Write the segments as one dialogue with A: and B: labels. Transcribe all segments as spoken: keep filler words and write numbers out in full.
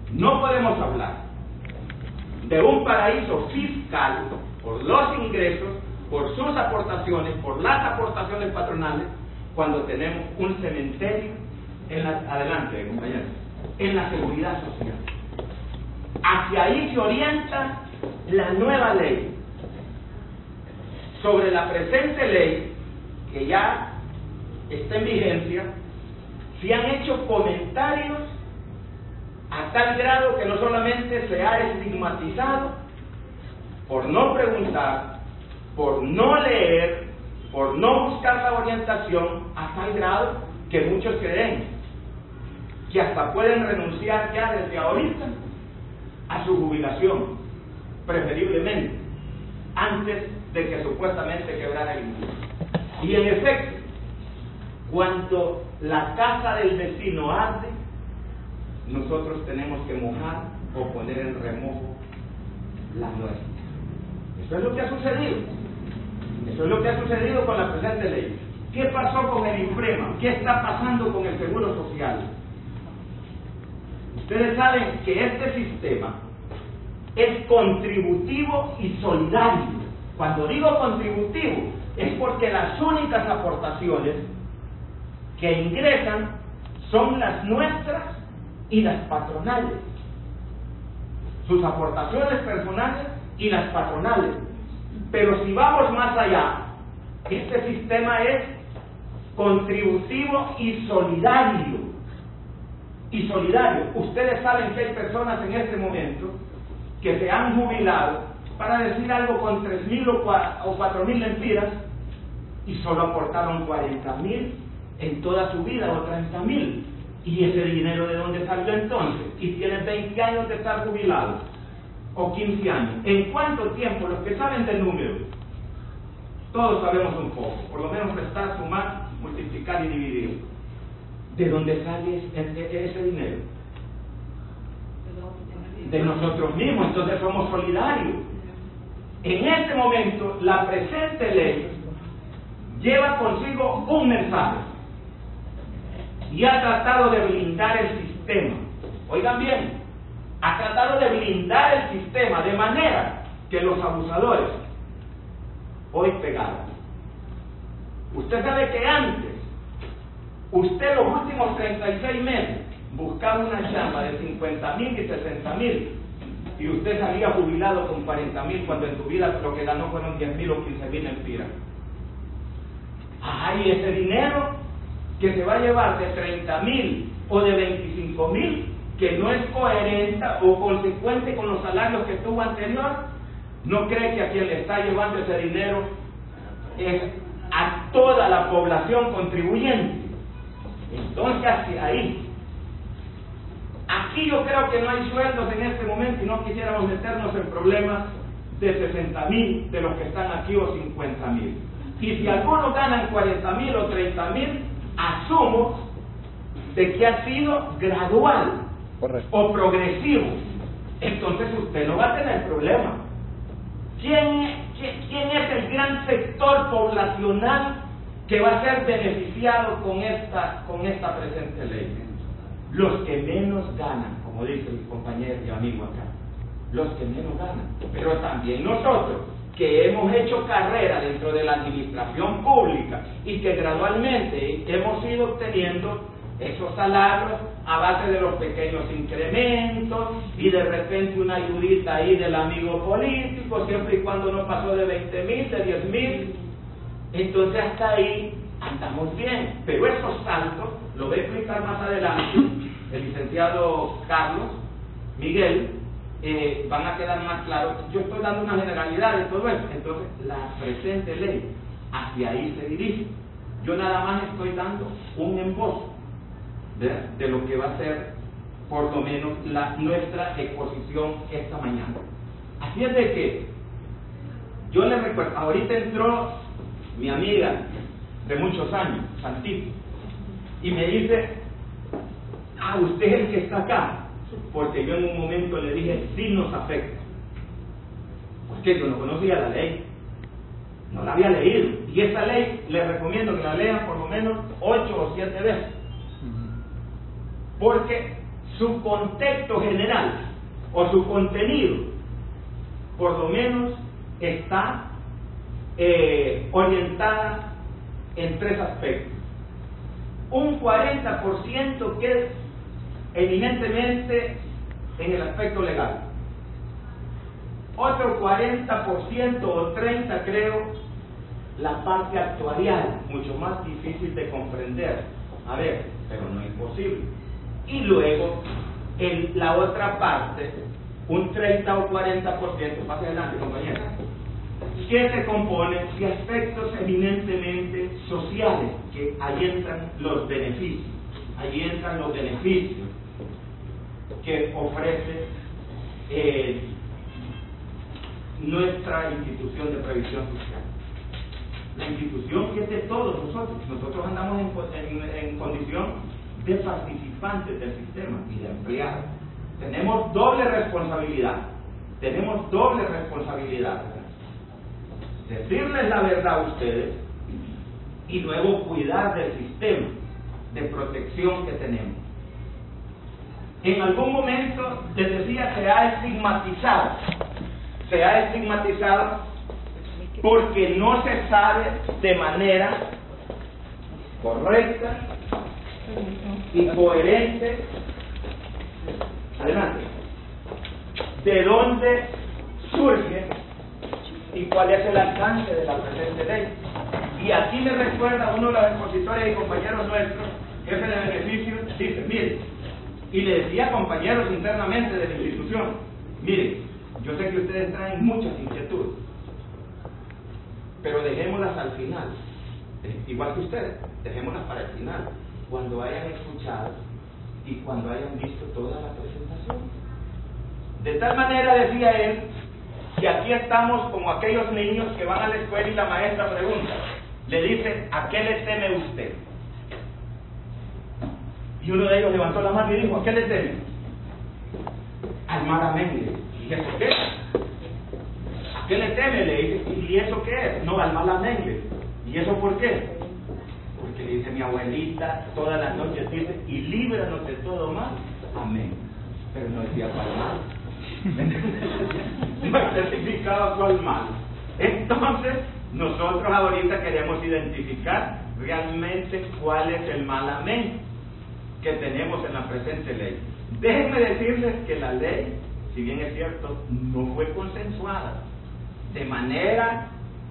A: No podemos hablar de un paraíso fiscal por los ingresos, por sus aportaciones, por las aportaciones patronales, cuando tenemos un cementerio en la, adelante, compañeros, en la seguridad social. Hacia ahí se orienta la nueva ley. Sobre la presente ley, que ya está en vigencia, se han hecho comentarios a tal grado que no solamente se ha estigmatizado por no preguntar, por no leer, por no buscar la orientación, a tal grado que muchos creen que hasta pueden renunciar ya desde ahorita a su jubilación, preferiblemente, antes de que supuestamente quebrara el mundo. Y en efecto, cuando la casa del vecino arde, nosotros tenemos que mojar o poner en remojo la nuestra. Eso es lo que ha sucedido. Eso es lo que ha sucedido con la presente ley. ¿Qué pasó con el INFREMA? ¿Qué está pasando con el Seguro Social? Ustedes saben que este sistema es contributivo y solidario. Cuando digo contributivo, es porque las únicas aportaciones que ingresan son las nuestras y las patronales. Sus aportaciones personales y las patronales. Pero si vamos más allá, este sistema es contributivo y solidario. Y solidario. Ustedes saben que hay personas en este momento que se han jubilado, para decir algo, con tres mil o cuatro mil lempiras, y solo aportaron cuarenta mil en toda su vida, o treinta mil. ¿Y ese dinero de dónde salió entonces? Y tiene veinte años de estar jubilado, o quince años. ¿En cuánto tiempo? Los que saben de números, todos sabemos un poco, por lo menos restar, sumar, multiplicar y dividir. ¿De dónde sale ese, ese dinero? De nosotros mismos. Entonces somos solidarios. En este momento, la presente ley lleva consigo un mensaje y ha tratado de blindar el sistema. Oigan bien, ha tratado de blindar el sistema de manera que los abusadores hoy pegaron. Usted sabe que antes, usted los últimos treinta y seis meses buscaba una chamba de cincuenta mil y sesenta mil, y usted salía jubilado con cuarenta mil, cuando en su vida lo que ganó fueron diez mil o quince mil empiras. Ay, ese dinero que se va a llevar de treinta mil o de veinticinco mil, que no es coherente o consecuente con los salarios que tuvo anterior, ¿no cree que a quien le está llevando ese dinero es a toda la población contribuyente? Entonces, hacia ahí. Aquí yo creo que no hay sueldos en este momento y no quisiéramos meternos en problemas de sesenta mil de los que están aquí o cincuenta mil. Y si algunos ganan cuarenta mil o treinta mil, asumo de que ha sido gradual. Correcto. O progresivo. Entonces usted no va a tener problema. ¿Quién, quién, quién es el gran sector poblacional que va a ser beneficiado con esta, con esta presente ley? Los que menos ganan, como dice mi compañero y amigo acá. Los que menos ganan. Pero también nosotros, que hemos hecho carrera dentro de la administración pública y que gradualmente hemos ido obteniendo esos salarios a base de los pequeños incrementos y de repente una ayudita ahí del amigo político, siempre y cuando no pasó de veinte mil, de diez mil, entonces hasta ahí andamos bien. Pero esos saltos, lo voy a explicar más adelante, el licenciado Carlos Miguel, eh, van a quedar más claros. Yo estoy dando una generalidad de todo eso. Entonces la presente ley hacia ahí se dirige. Yo nada más estoy dando un embozo de, de lo que va a ser por lo menos la, nuestra exposición esta mañana. Así es de que yo le recuerdo, ahorita entró mi amiga de muchos años, Santito, y me dice: ah, usted es el que está acá, porque yo en un momento le dije: sí nos afecta, porque yo no conocía la ley, no la había leído, y esa ley les recomiendo que la lean por lo menos ocho o siete veces, porque su contexto general o su contenido, por lo menos, está eh, orientada en tres aspectos. Un cuarenta por ciento que es eminentemente en el aspecto legal, otro cuarenta por ciento o treinta por ciento creo la parte actuarial, mucho más difícil de comprender, a ver, pero no imposible, y luego el, la otra parte, un treinta o cuarenta por ciento, pase adelante compañero, que se compone de aspectos eminentemente sociales, que ahí entran los beneficios, ahí entran los beneficios que ofrece eh, nuestra institución de previsión social. La institución que es de todos nosotros, nosotros andamos en, en, en condición de participantes del sistema y de empleados. Tenemos doble responsabilidad, tenemos doble responsabilidad. Decirles la verdad a ustedes y luego cuidar del sistema de protección que tenemos. En algún momento les decía, se ha estigmatizado, se ha estigmatizado porque no se sabe de manera correcta y coherente, adelante, de dónde surge y cuál es el alcance de la presente ley. Y aquí me recuerda uno de los expositores y compañeros nuestros, jefe de beneficio, dice, mire, y le decía a compañeros internamente de la institución, mire, yo sé que ustedes traen muchas inquietudes, pero dejémoslas al final, igual que ustedes, dejémoslas para el final, cuando hayan escuchado y cuando hayan visto toda la presentación. De tal manera, decía él, que aquí estamos como aquellos niños que van a la escuela y la maestra pregunta, le dice, ¿a qué le teme usted? Y uno de ellos levantó la mano y dijo, ¿a qué le teme? Al malamente. ¿Y eso qué es? ¿A qué le teme? Le dice, ¿y eso qué es? No, al malamente. ¿Y eso por qué? Porque le dice mi abuelita todas las noches, dice, y líbranos de todo mal. Amén. Pero no decía cuál mal. No especificaba cuál mal. Entonces, nosotros ahorita queremos identificar realmente cuál es el mal amén que tenemos en la presente ley. Déjenme decirles que la ley, si bien es cierto, no fue consensuada de manera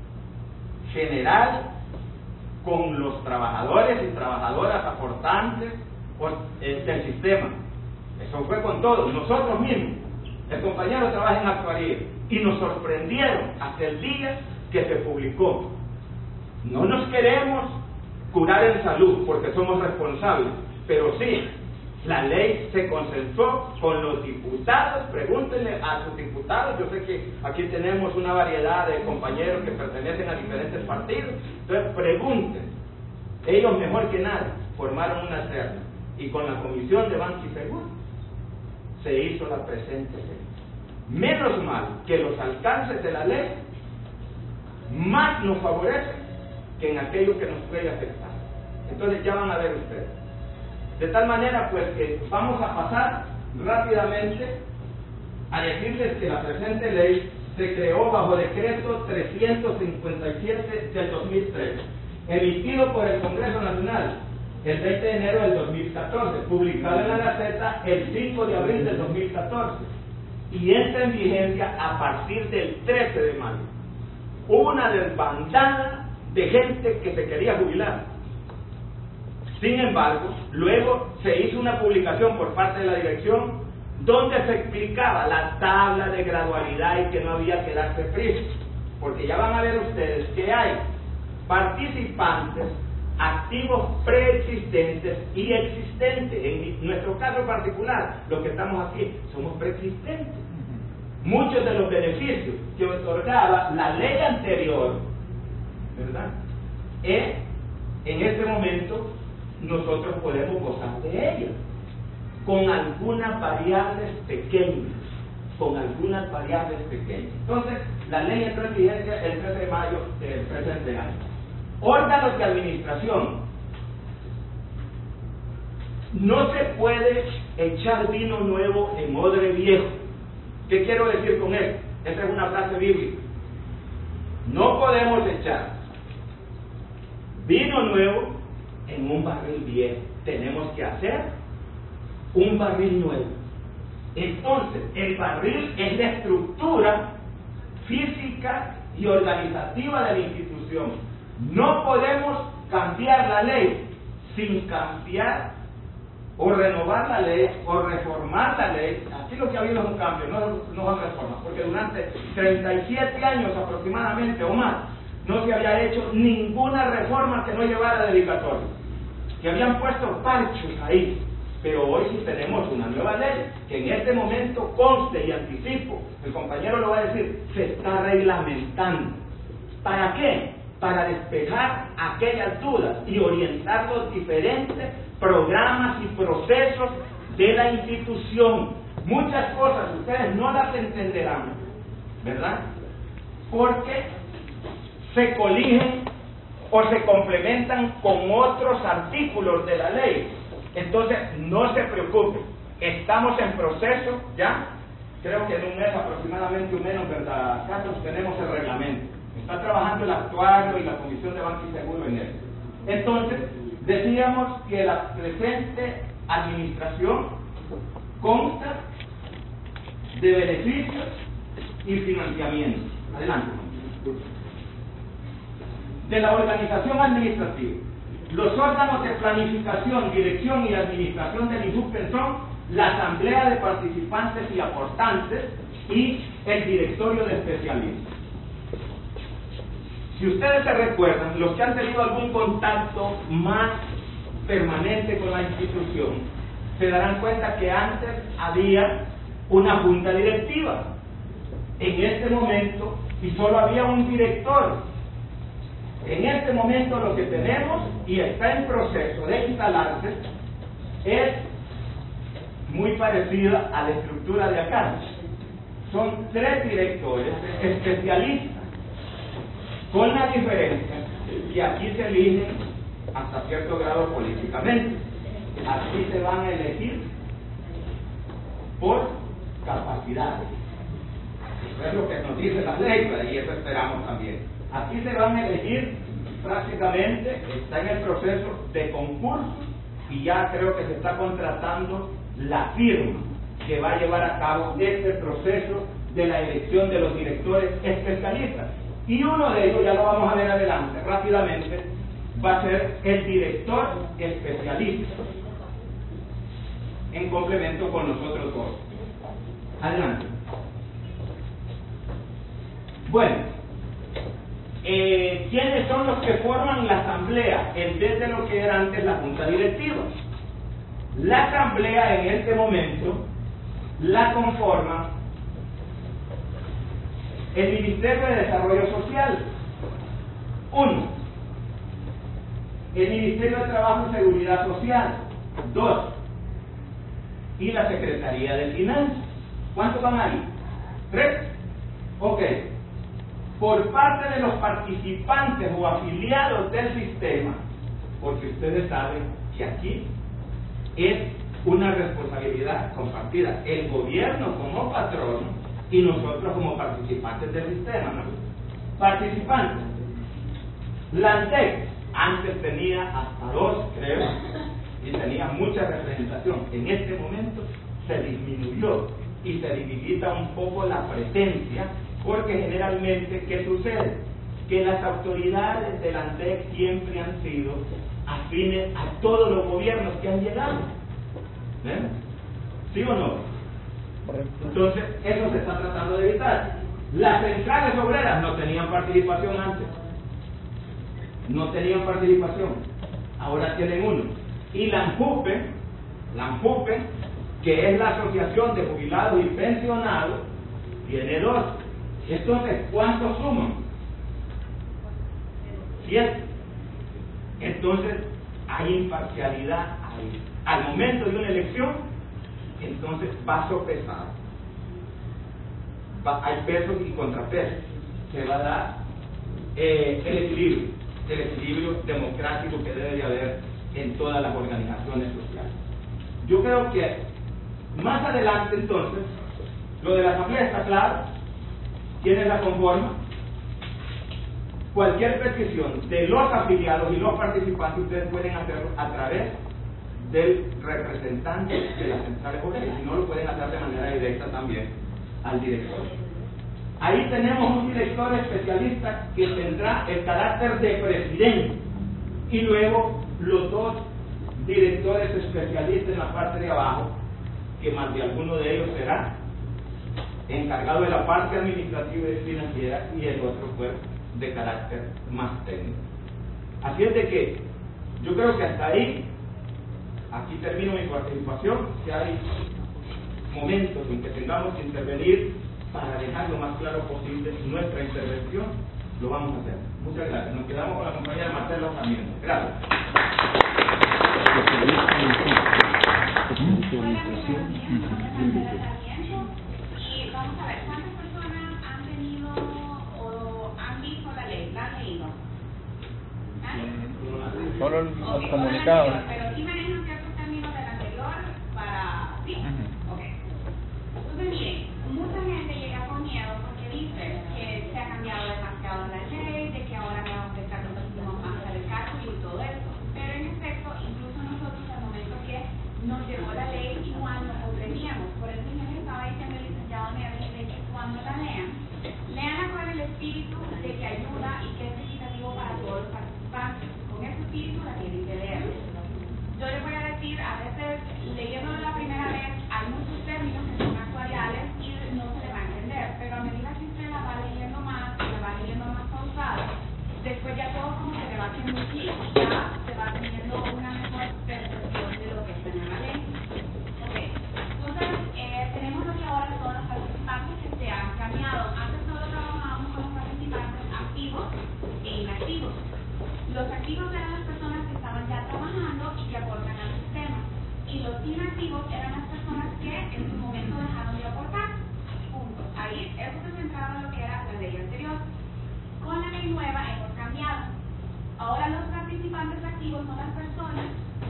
A: general con los trabajadores y trabajadoras aportantes del sistema. Eso fue con todos, nosotros mismos. El compañero trabaja en actuaría y nos sorprendieron hasta el día que se publicó. No nos queremos curar en salud porque somos responsables, pero sí, la ley se consensuó con los diputados. Pregúntenle a sus diputados, yo sé que aquí tenemos una variedad de compañeros que pertenecen a diferentes partidos, entonces pregunten, ellos mejor que nadie formaron una terna y con la Comisión de Banco y Seguro se hizo la presente ley. Menos mal que los alcances de la ley más nos favorecen que en aquello que nos puede afectar. Entonces ya van a ver ustedes. De tal manera pues que vamos a pasar rápidamente a decirles que la presente ley se creó bajo decreto trescientos cincuenta y siete del dos mil tres, emitido por el Congreso Nacional el veinte de enero del dos mil catorce, publicado en la Gaceta el cinco de abril del dos mil catorce y entra en vigencia a partir del trece de mayo. Hubo una desbandada de gente que se quería jubilar. Sin embargo, luego se hizo una publicación por parte de la dirección donde se explicaba la tabla de gradualidad y que no había que darse prisa, porque ya van a ver ustedes que hay participantes activos preexistentes y existentes. En nuestro caso particular, los que estamos aquí somos preexistentes. Muchos de los beneficios que otorgaba la ley anterior, ¿verdad?, es, en este momento nosotros podemos gozar de ellas, con algunas variables pequeñas, con algunas variables pequeñas. Entonces, la ley entró en vigencia el trece de mayo del presente año. Órganos de administración. no se puede echar vino nuevo en odre viejo. ¿Qué quiero decir con esto? Esa es una frase bíblica. No podemos echar vino nuevo en un barril viejo. Tenemos que hacer un barril nuevo. Entonces, el barril es la estructura física y organizativa de la institución. No podemos cambiar la ley sin cambiar o renovar la ley o reformar la ley. Aquí lo que ha habido es un cambio, no, no son reformas, porque durante treinta y siete años aproximadamente o más no se había hecho ninguna reforma que no llevara dedicatoria. Se habían puesto parches ahí, pero hoy sí tenemos una nueva ley que en este momento conste y anticipo, el compañero lo va a decir, se está reglamentando. ¿Para qué? Para despejar aquellas dudas y orientar los diferentes programas y procesos de la institución. Muchas cosas ustedes no las entenderán, ¿verdad? Porque se coligen o se complementan con otros artículos de la ley. Entonces, no se preocupen, estamos en proceso ya, creo que en un mes aproximadamente, un menos, ¿verdad, Carlos? Tenemos el reglamento. Está trabajando el actuario y la Comisión de Banco y Seguro en él. Entonces, decíamos que la presente administración consta de beneficios y financiamientos. Adelante. De la organización administrativa. Los órganos de planificación, dirección y administración del INJUPEN son la asamblea de participantes y aportantes y el directorio de especialistas. Si ustedes se recuerdan, los que han tenido algún contacto más permanente con la institución, se darán cuenta que antes había una junta directiva. En este momento, y solo había un director. En este momento lo que tenemos, y está en proceso de instalarse, es muy parecida a la estructura de acá. Son tres directores especialistas, con la diferencia que aquí se eligen hasta cierto grado políticamente. Aquí se van a elegir por capacidades. Eso es lo que nos dice la ley, y eso esperamos también. Aquí se van a elegir prácticamente, está en el proceso de concurso, y ya creo que se está contratando la firma que va a llevar a cabo este proceso de la elección de los directores especialistas. Y uno de ellos, ya lo vamos a ver adelante rápidamente, va a ser el director especialista, en complemento con los otros dos. Adelante. Bueno, eh, ¿quiénes son los que forman la asamblea en vez de lo que era antes la junta directiva? La asamblea en este momento la conforma el Ministerio de Desarrollo Social, uno, el Ministerio de Trabajo y Seguridad Social, dos, y la Secretaría de Finanzas. ¿Cuántos van ahí? ¿Tres? Ok. Por parte de los participantes o afiliados del sistema, porque ustedes saben que aquí es una responsabilidad compartida, el gobierno como patrono y nosotros como participantes del sistema, ¿no? Participantes. La ANTEC antes tenía hasta dos, creo, y tenía mucha representación. En este momento se disminuyó y se debilita un poco la presencia, porque generalmente, ¿qué sucede? Que las autoridades de la ANTEC siempre han sido afines a todos los gobiernos que han llegado. ¿Eh? ¿Sí o no? Entonces, eso se está tratando de evitar. Las centrales obreras no tenían participación antes. No tenían participación. Ahora tienen uno. Y la ANJUPE, la ANJUPE, que es la Asociación de Jubilados y Pensionados, tiene dos. Entonces, ¿cuántos suman? Siete. Entonces, hay imparcialidad ahí. Al momento de una elección, entonces va a sopesar. Va, hay pesos y contrapesos. Se va a dar eh, el equilibrio, el equilibrio democrático que debe de haber en todas las organizaciones sociales. yo creo que más adelante entonces, lo de la asamblea está claro, quiénes la conforman. Cualquier petición de los afiliados y los participantes ustedes pueden hacerlo a través del representante de las centrales obreras, si no lo pueden hacer de manera directa también al director. Ahí tenemos un director especialista que tendrá el carácter de presidente y luego los dos directores especialistas en la parte de abajo, que más de alguno de ellos será encargado de la parte administrativa y financiera y el otro pues de carácter más técnico. Así es de que yo creo que hasta ahí, aquí termino mi participación. Si hay momentos en que tengamos que intervenir para dejar lo más claro posible nuestra intervención, lo vamos a hacer. Muchas gracias. Nos quedamos con la compañía de Marcelo también. Gracias.
B: Y vamos a ver, ¿cuántas personas han tenido o han visto la ley? ¿La han leído? ¿Ah?
C: Solo los
B: okay,
C: comunicados.
B: Pero sí manejan ciertos términos del anterior para... ¿Sí?
C: Uh-huh.
B: Ok. Entonces, miren, mucha gente llega con miedo porque dice que se ha cambiado demasiado la ley, de que ahora me va a afectar muchísimo más al cálculo y todo eso. Pero en efecto, incluso nosotros al momento que nos llegó la ley, igual no comprendíamos. Por eso yo les estaba diciendo al licenciado Nervi de que cuando la lean, leanla con el espíritu de que ayuda y que es equitativo para todos los participantes. Con ese espíritu la tienen que leer. Yo les voy a decir, a veces leyéndolo la primera vez, hay muchos términos que son actuariales y no se le va a entender, pero a medida que usted la va leyendo más, la va leyendo más pausada, después ya todo como se le va haciendo clic y ya se va teniendo una mejor percepción de lo que está en la ley. Ok, entonces eh, tenemos lo que ahora son los participantes que se han cambiado. Antes solo trabajábamos con los participantes activos e inactivos. Los activos eran las personas que estaban ya trabajando y que aportan al sistema. Y los inactivos eran las personas que en su momento dejaron de aportar. Punto. Ahí eso se centraba en lo que era la ley anterior. Con la ley nueva hemos cambiado. Ahora los participantes activos son las personas,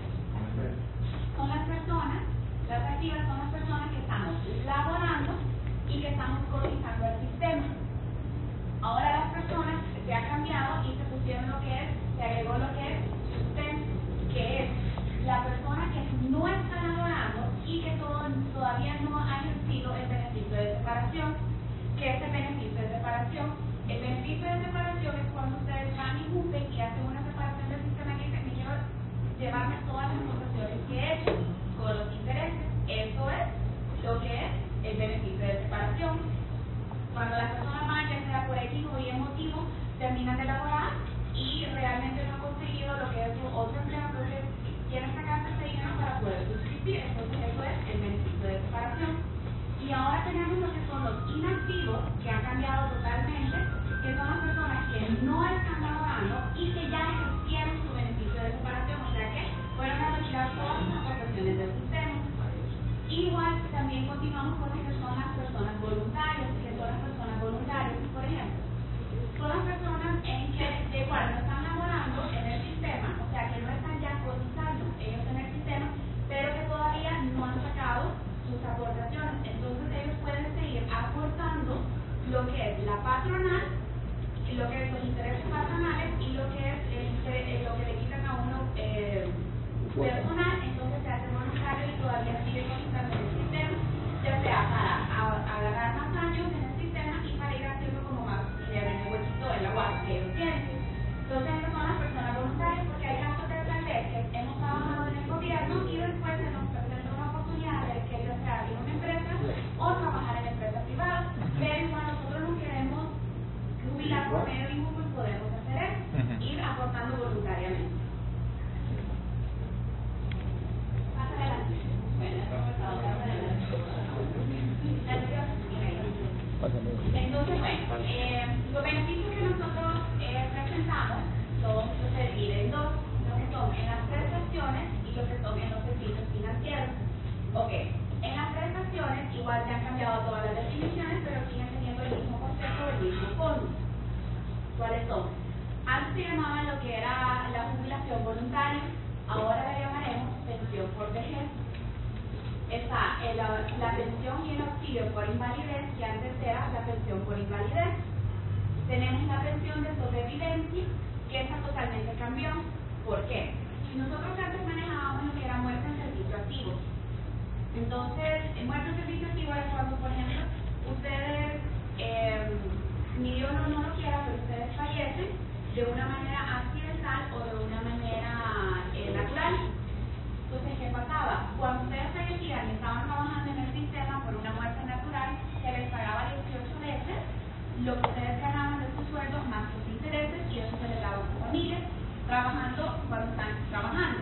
B: son las personas, las activas son las personas que estamos laborando y que estamos cotizando al sistema. Ahora las personas se ha cambiado y se pusieron lo que es, se agregó lo que es sustento, que es la persona que no está laborando y que todo, todavía no ha ejercido el beneficio de separación. ¿Qué es el beneficio de separación? El beneficio de separación es cuando ustedes van y cumplen y hacen una separación del sistema y dicen, me quiero llevarme todas las aportaciones que he hecho con los intereses. Eso es lo que es el beneficio de separación. Cuando las personas van, ya sea por X o Y motivo, terminan de laborar y realmente no han conseguido lo que es su otro empleo, entonces quieren sacarse ese dinero para poder subsistir. Entonces eso es el beneficio de separación. Y ahora tenemos lo que son los inactivos, que han cambiado totalmente, que son las personas que no están laborando y que ya ejercieron su beneficio de separación, o sea que fueron a retirar todas las aportaciones del sistema. Igual también continuamos con lo que son las personas voluntarias, que son las personas voluntarias, por ejemplo. Son las personas en que de igual no están laborando en el sistema, o sea que no están ya cotizando ellos en el sistema, pero que todavía no han sacado sus aportaciones. Entonces ellos pueden seguir aportando lo que es la patronal, lo que es los intereses patronales y lo que es el, el, lo que le quitan a uno eh, personal. Entonces se hace voluntario y todavía sigue cotizando en el sistema, ya sea para agarrar más años en el sistema y para ir haciendo como más dinero en el huequito en la guarda que ellos tienen. Entonces esas son las personas voluntarias, porque hay casos de placer que hemos trabajado en el gobierno y después se nos presenta una oportunidad de que ya sea en una empresa o trabajar en empresa privada, pero igual nosotros no queremos jubilar por medio de ningún, pues podemos hacer eso, ir aportando voluntariamente. Más adelante. Bueno, entonces, bueno, eh, los beneficios que nosotros eh, presentamos son, se dividen en dos, lo que son en las prestaciones y lo que son en los servicios financieros. Ok, en las prestaciones igual se han cambiado todas las definiciones, pero siguen teniendo el mismo concepto del mismo fondo. ¿Cuáles son? Antes se llamaban lo que era la jubilación voluntaria, ahora la llamaremos pensión por vejez. está eh, la, la pensión y el auxilio por invalidez, que antes era la pensión por invalidez. Tenemos la pensión de sobrevivencia, que esa totalmente cambió. ¿Por qué? Nosotros antes manejábamos lo que era muerte en servicio activo. Entonces, en muerte en servicio activo es cuando, por ejemplo, ustedes, eh, ni Dios no, no lo quiera, pero ustedes fallecen de una manera accidental o de una manera eh, natural. Entonces, ¿qué pasaba? Cuando ustedes fallecían y estaban trabajando en el sistema por una muerte natural, se les pagaba dieciocho veces lo que ustedes ganaban de sus sueldos más sus intereses, y eso se les daba a sus familias trabajando cuando están trabajando.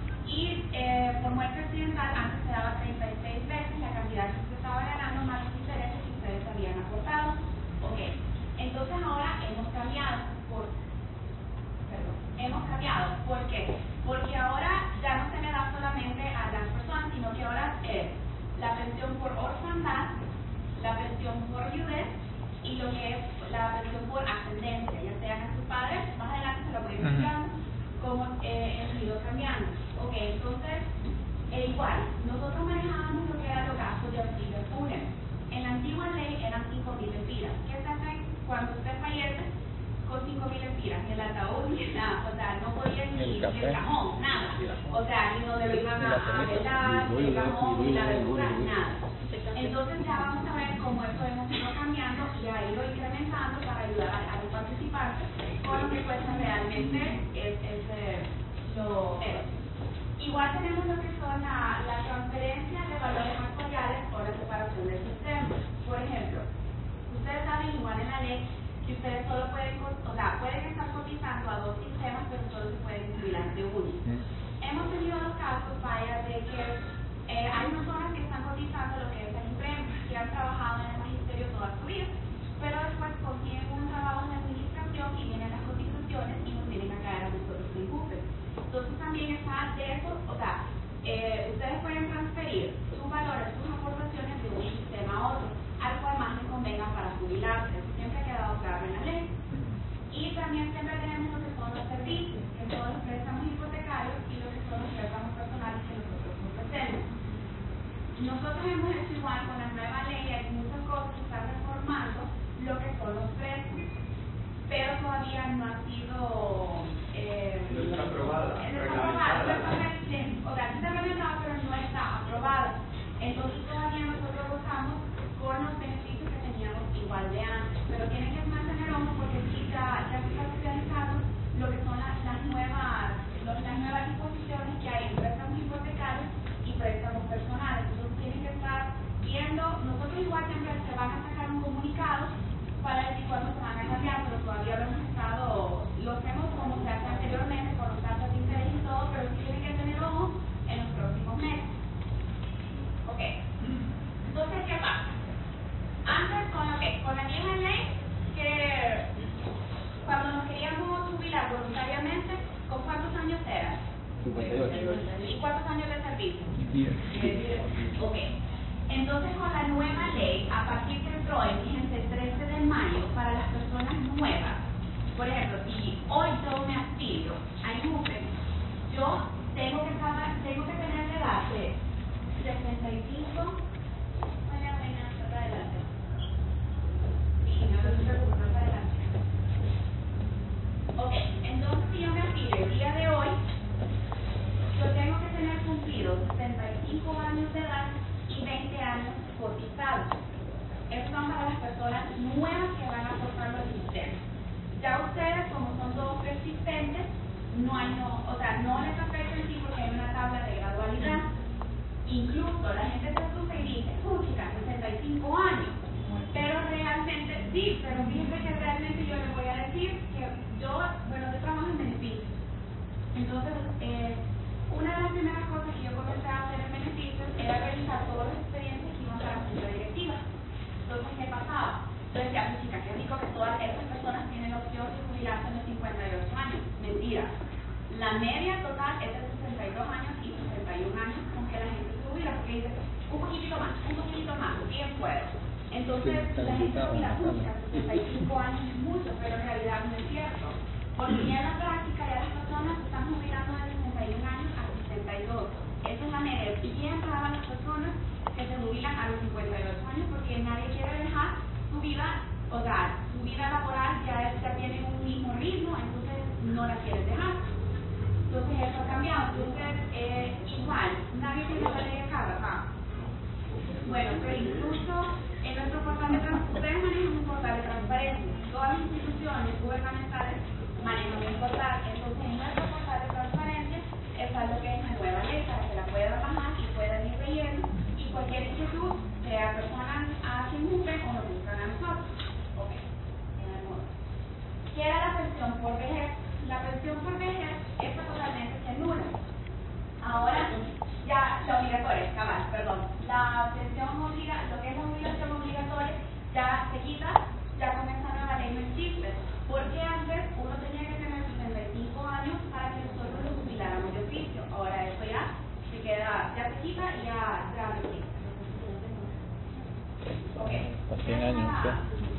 B: Y eh, por muerte accidental antes se daba treinta y seis veces la cantidad que usted estaba ganando más los intereses que ustedes habían aportado. Ok, entonces ahora hemos cambiado. Por, perdón, hemos cambiado. ¿Por qué? Porque ahora ya no se le da solamente a las personas, sino que ahora es la pensión por orfandad, la pensión por viudez y lo que es la pensión por ascendencia, ya sean a sus padres. Más adelante se lo voy a explicar cómo eh, ha ido cambiando. Ok, entonces, eh, igual, nosotros manejábamos lo que eran los gastos de auxilio fúnebre. En la antigua ley eran cinco mil empiras. ¿Qué se hace cuando usted fallece? Con cinco mil empiras, ni el ataúd, ni nada, o sea, no podían ni el cajón, nada. O sea, ni donde lo iban a velar, ni el cajón, ni la verdura, nada. Entonces ya vamos a ver cómo eso hemos ido cambiando y ha ido incrementando para ayudar a, a los participantes con lo que cuesta realmente es, es eh, lo es. Igual tenemos lo que son la, la transferencia de valores actuariales o la separación del sistema. Por ejemplo, ustedes saben igual en la ley que ustedes solo pueden, o sea, pueden estar cotizando a dos sistemas, pero solo se pueden jubilar de uno. Hemos tenido los casos, vaya, de que eh, hay personas que están cotizando lo que es el IMPREM, que han trabajado en el magisterio toda su vida, pero después consiguen un trabajo en administración y vienen las cotizaciones y nos vienen a caer a nosotros en CUPE. Entonces también está de eso, o sea, eh, ustedes pueden transferir sus valores, sus aportaciones de un sistema a otro, al cual más les convenga para jubilarse. Eso siempre ha quedado claro en la ley. Y también siempre tenemos lo que son los servicios, que son los préstamos hipotecarios y lo que son los préstamos personales que nosotros ofrecemos. Nosotros hemos hecho igual con la nueva ley, hay muchas cosas que están reformando lo que son los préstamos, pero todavía no ha sido eh,
A: no está aprobada,
B: no está aprobada, no está, o sea, sí está reglamentada, pero no está aprobada. Entonces todavía nosotros gozamos con los beneficios que teníamos igual de antes, pero tienen que mantener ojo porque sí ya, ya se está especializando lo que son las, las nuevas los, las nuevas disposiciones que hay en préstamos hipotecarios y préstamos personales. Entonces tienen que estar viendo, nosotros igual siempre se van a sacar un comunicado para decir cuándo se van a cambiar, pero todavía lo hemos estado, lo hacemos como se hace anteriormente con los tasas de interés y todo, pero sí tienen que tener ojo en los próximos meses. Ok, entonces ¿qué pasa? Antes con lo que, con la vieja ley, que cuando nos queríamos jubilar voluntariamente, ¿con cuántos años era?
C: cincuenta y ocho.
B: ¿Y cuántos años de servicio?
C: diez.
B: Ok. Entonces, con la nueva ley, a partir que entró en vigencia el trece de mayo, para las personas nuevas, por ejemplo, si hoy yo me afilio a INUPE, yo tengo que, tengo que tener la edad de sesenta y cinco. Vaya, venga, para adelante. Sí, no te preocupes, para adelante. Ok, entonces si yo me afilio el día de hoy, yo tengo que tener cumplido sesenta y cinco años de edad y veinte años cotizados. Estos son para las personas nuevas que van a aportar los sistemas. Ya ustedes, como son todos persistentes, no hay no, o sea, no les afecta en sí porque hay una tabla de gradualidad. Incluso la gente se asusta y dice, uy, chica, sesenta y cinco años. Pero realmente, sí, pero fíjense que realmente yo les voy a decir que yo, bueno, yo trabajo en beneficios. Entonces, eh, una de las primeras cosas que yo comencé a hacer en beneficios era revisar todos los expedientes que iban para la junta directiva. Entonces, ¿qué pasaba? Yo decía, pues chica, qué rico que todas estas personas tienen la opción de jubilarse a los cincuenta y ocho años. Mentira. La media total es de sesenta y dos años y sesenta y un años con que la gente se jubila, porque dice, un poquitito más, un poquitito más, bien puedo. Entonces, sí, la gente jubila, pucha, sesenta y cinco años es mucho, pero en realidad no es cierto. Porque ya en la práctica ya las personas se están jubilando de sesenta y un años a sesenta y dos. Esa es la media. Y bien pagan las personas que se jubilan a los cincuenta y ocho años porque nadie quiere dejar su vida, o sea, su vida laboral ya, es, ya tiene un mismo ritmo, entonces no la quieren dejar. Entonces eso ha cambiado. Entonces, eh, igual, nadie tiene la ley acá, ¿verdad? Bueno, pero incluso en nuestro portal de transparencia, ustedes manejan un portal de transparencia, todas las instituciones gubernamentales manejan un portal, entonces en nuestro portal de transparencia está lo que es la nueva ley para que la puedan bajar y puedan ir leyendo y cualquier inquietud, sea personas a quien busquen o nos buscan a nosotros. Ok, en el modo. ¿Qué era la pensión por vejez? La pensión por vejez está totalmente se nula. Ahora, ya, la obligatoria, cabal, perdón, la pensión obliga, lo que es la obligación obligatoria ya se quita, ya con esta nueva ley no existe, porque antes uno tenía que tener sesenta y cinco años para que nosotros lo jubiláramos de oficio. Ahora eso ya se queda, ya se quita y ya, ya no existe. Ok.
C: A cien años, ¿qué?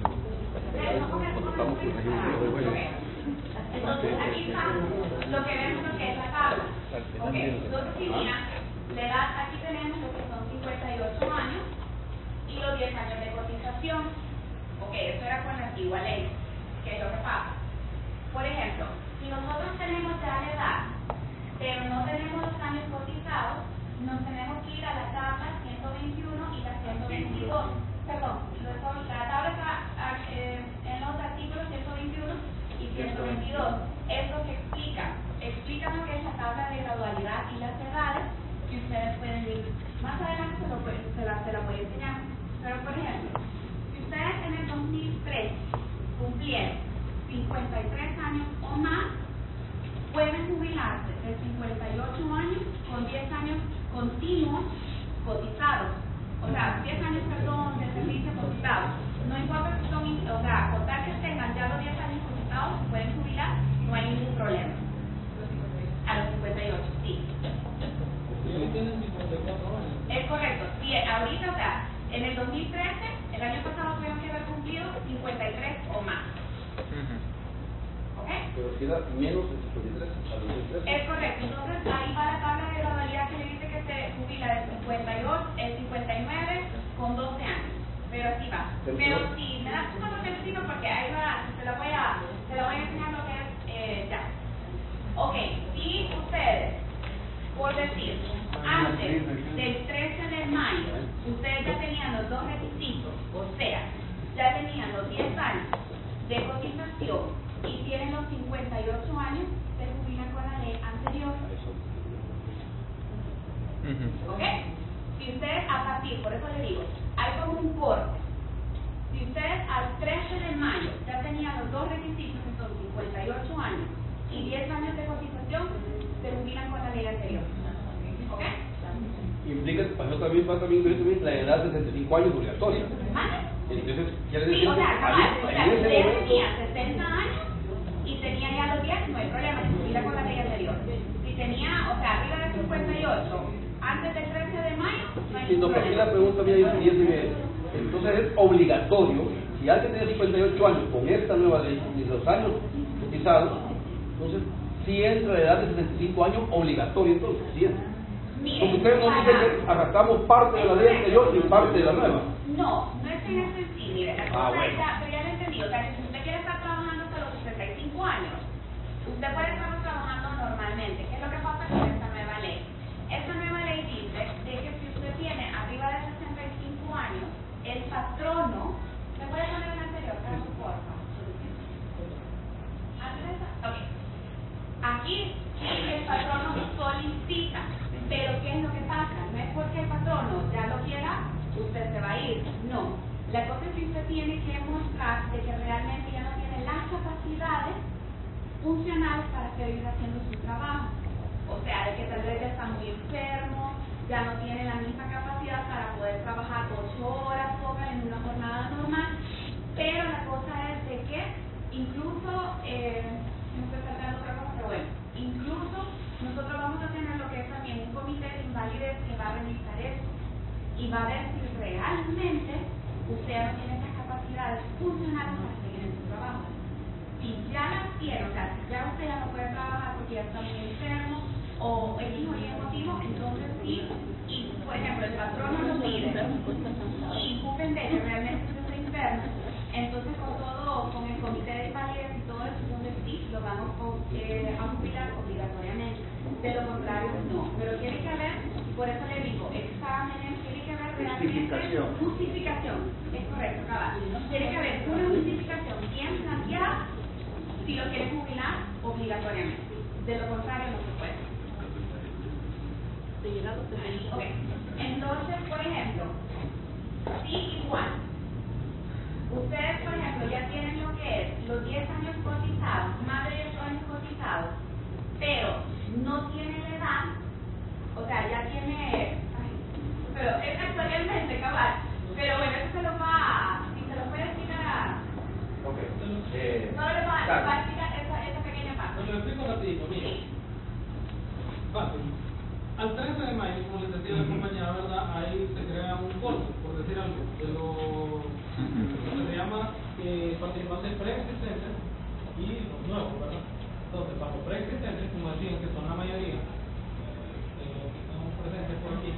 B: Entonces aquí está lo que vemos lo que es la tabla. Ok, entonces si miran, la edad aquí tenemos lo que son cincuenta y ocho años y los diez años de cotización. Ok, eso era con la antigua ley. ¿Qué es lo que pasa? Por ejemplo, si nosotros tenemos ya la edad, pero no tenemos los años cotizados, nos tenemos que ir a la tabla ciento veintiuno y la ciento veintidós. Perdón, la tabla está eh, en los artículos ciento veintiuno y ciento veintidós. Eso que explica, explica lo que es la tabla de gradualidad y las edades que ustedes pueden ir. Más adelante se, lo, se, la, se la voy a enseñar. Pero por ejemplo, si ustedes en el dos mil tres cumplieron cincuenta y tres años o más, pueden jubilarse de cincuenta y ocho años con diez años continuos cotizados. O sea, diez años, perdón, de servicio cotizado. No importa si son, o sea, con tal que tengan ya los diez años cotizados, se pueden jubilar, no hay ningún problema. A los cincuenta y ocho, sí. Es correcto. Sí, ahorita, o sea, en el dos mil trece, el año pasado tuvieron que haber cumplido cincuenta y tres o más. ¿Ok?
D: Pero queda menos de cincuenta y tres a los cincuenta y tres.
B: Es correcto. Entonces, ahí va la tabla de gradualidad que le dice que se jubila de cincuenta y ocho, el cincuenta y nueve con doce años. Pero así va. Pero si me das un papelcito porque ahí va, se la voy a, se la voy a enseñar lo que es eh, ya. Ok, si ustedes, por decir, antes del trece de mayo, ustedes ya tenían los dos requisitos, o sea, ya tenían los diez años de cotización y tienen los cincuenta y ocho años, se jubilan con la ley anterior. ¿Ok? Si ustedes a partir, por eso le digo, hay como un corte. Si ustedes al trece de mayo ya tenían los dos requisitos, que son cincuenta y ocho años y diez años de cotización, se jubilan con la ley anterior. ¿Ok?
D: Implica, pasó también, pasa también, también la edad de sesenta y cinco años obligatoria.
B: ¿Vale?
D: Entonces, quiere
B: Sí,
D: decir
B: o
D: que
B: sea, cabal, o sea,
D: en
B: si
D: ese
B: usted
D: momento,
B: tenía sesenta años y tenía ya los diez, no hay problema, se jubila con la ley anterior. Si tenía, o sea, arriba de cincuenta y ocho, antes del trece de mayo, no hay
D: si no,
B: ningún
D: aquí
B: problema.
D: la pregunta mía sería siguiente. Entonces es obligatorio, si alguien tiene cincuenta y ocho años con esta nueva ley y los años cotizados, entonces si entra la edad de sesenta y cinco años obligatorio, entonces sí entra. Porque ustedes nos dicen que arrastramos parte de la ley anterior y parte de la nueva.
B: No, no es en ese sentido, mire, la cosa
D: Ah, bueno.
B: es ya, pero ya lo entendí, o sea, que si usted quiere estar trabajando hasta los sesenta y cinco años, usted puede estar trabajando normalmente. ¿Qué es lo que pasa con esta nueva ley? Esta nueva ley dice de que si usted tiene arriba de sesenta y cinco años, el patrono, ¿me puede poner el anterior, Carlos, por favor? Ok. Aquí sí el patrono solicita, pero ¿qué es lo que pasa? No es porque el patrono ya lo quiera, usted se va a ir. No. La cosa es que usted tiene que mostrar de que realmente ya no tiene las capacidades funcionales para seguir haciendo su trabajo. O sea, de que tal vez ya está muy enfermo, ya no tiene la misma capacidad para poder trabajar ocho horas total en una jornada normal. Pero la cosa es de que incluso, eh, no estoy saltando otra cosa, pero bueno, incluso nosotros vamos a tener lo que es también un comité de invalidez que va a revisar esto y va a ver si realmente usted no tiene las capacidades funcionales para seguir en su trabajo. Si ya las tiene, o sea, si ya usted ya no puede trabajar porque ya está muy enfermo o X o Y entonces sí, y por ejemplo el patrón no lo pide y cumplen de que realmente es interno, entonces con todo, con el comité de invalidez y todo eso, entonces sí, lo vamos eh, a jubilar obligatoriamente. De lo contrario, no. Pero tiene que haber, por eso le digo, exámenes, tiene que haber realmente
C: justificación.
B: justificación. Es correcto, cabal. Tiene que haber una justificación bien planteada si lo quieren jubilar obligatoriamente. De lo contrario, no se puede. Okay. Entonces, por ejemplo, sí, igual. Ustedes, por ejemplo, ya tienen lo que es los diez años cotizados, más de diez años cotizados, pero no tiene la edad, o sea, ya tiene, ay, pero es actualmente, cabal, pero bueno, eso se lo va, si se lo puede decir a,
C: Ok. Eh,
B: solo le va,
C: claro.
B: va a explicar esa, esa pequeña parte.
E: Lo explico rapidito, mire.
B: Sí.
E: Fácil. Al trece de mayo, como les decía la compañera, ¿verdad? Ahí se crea un corte, por decir algo, de lo que se llama eh, participantes preexistentes y los nuevos, ¿verdad? Entonces, para los preexistentes, como decían, que son la mayoría, eh, que estamos presentes por aquí,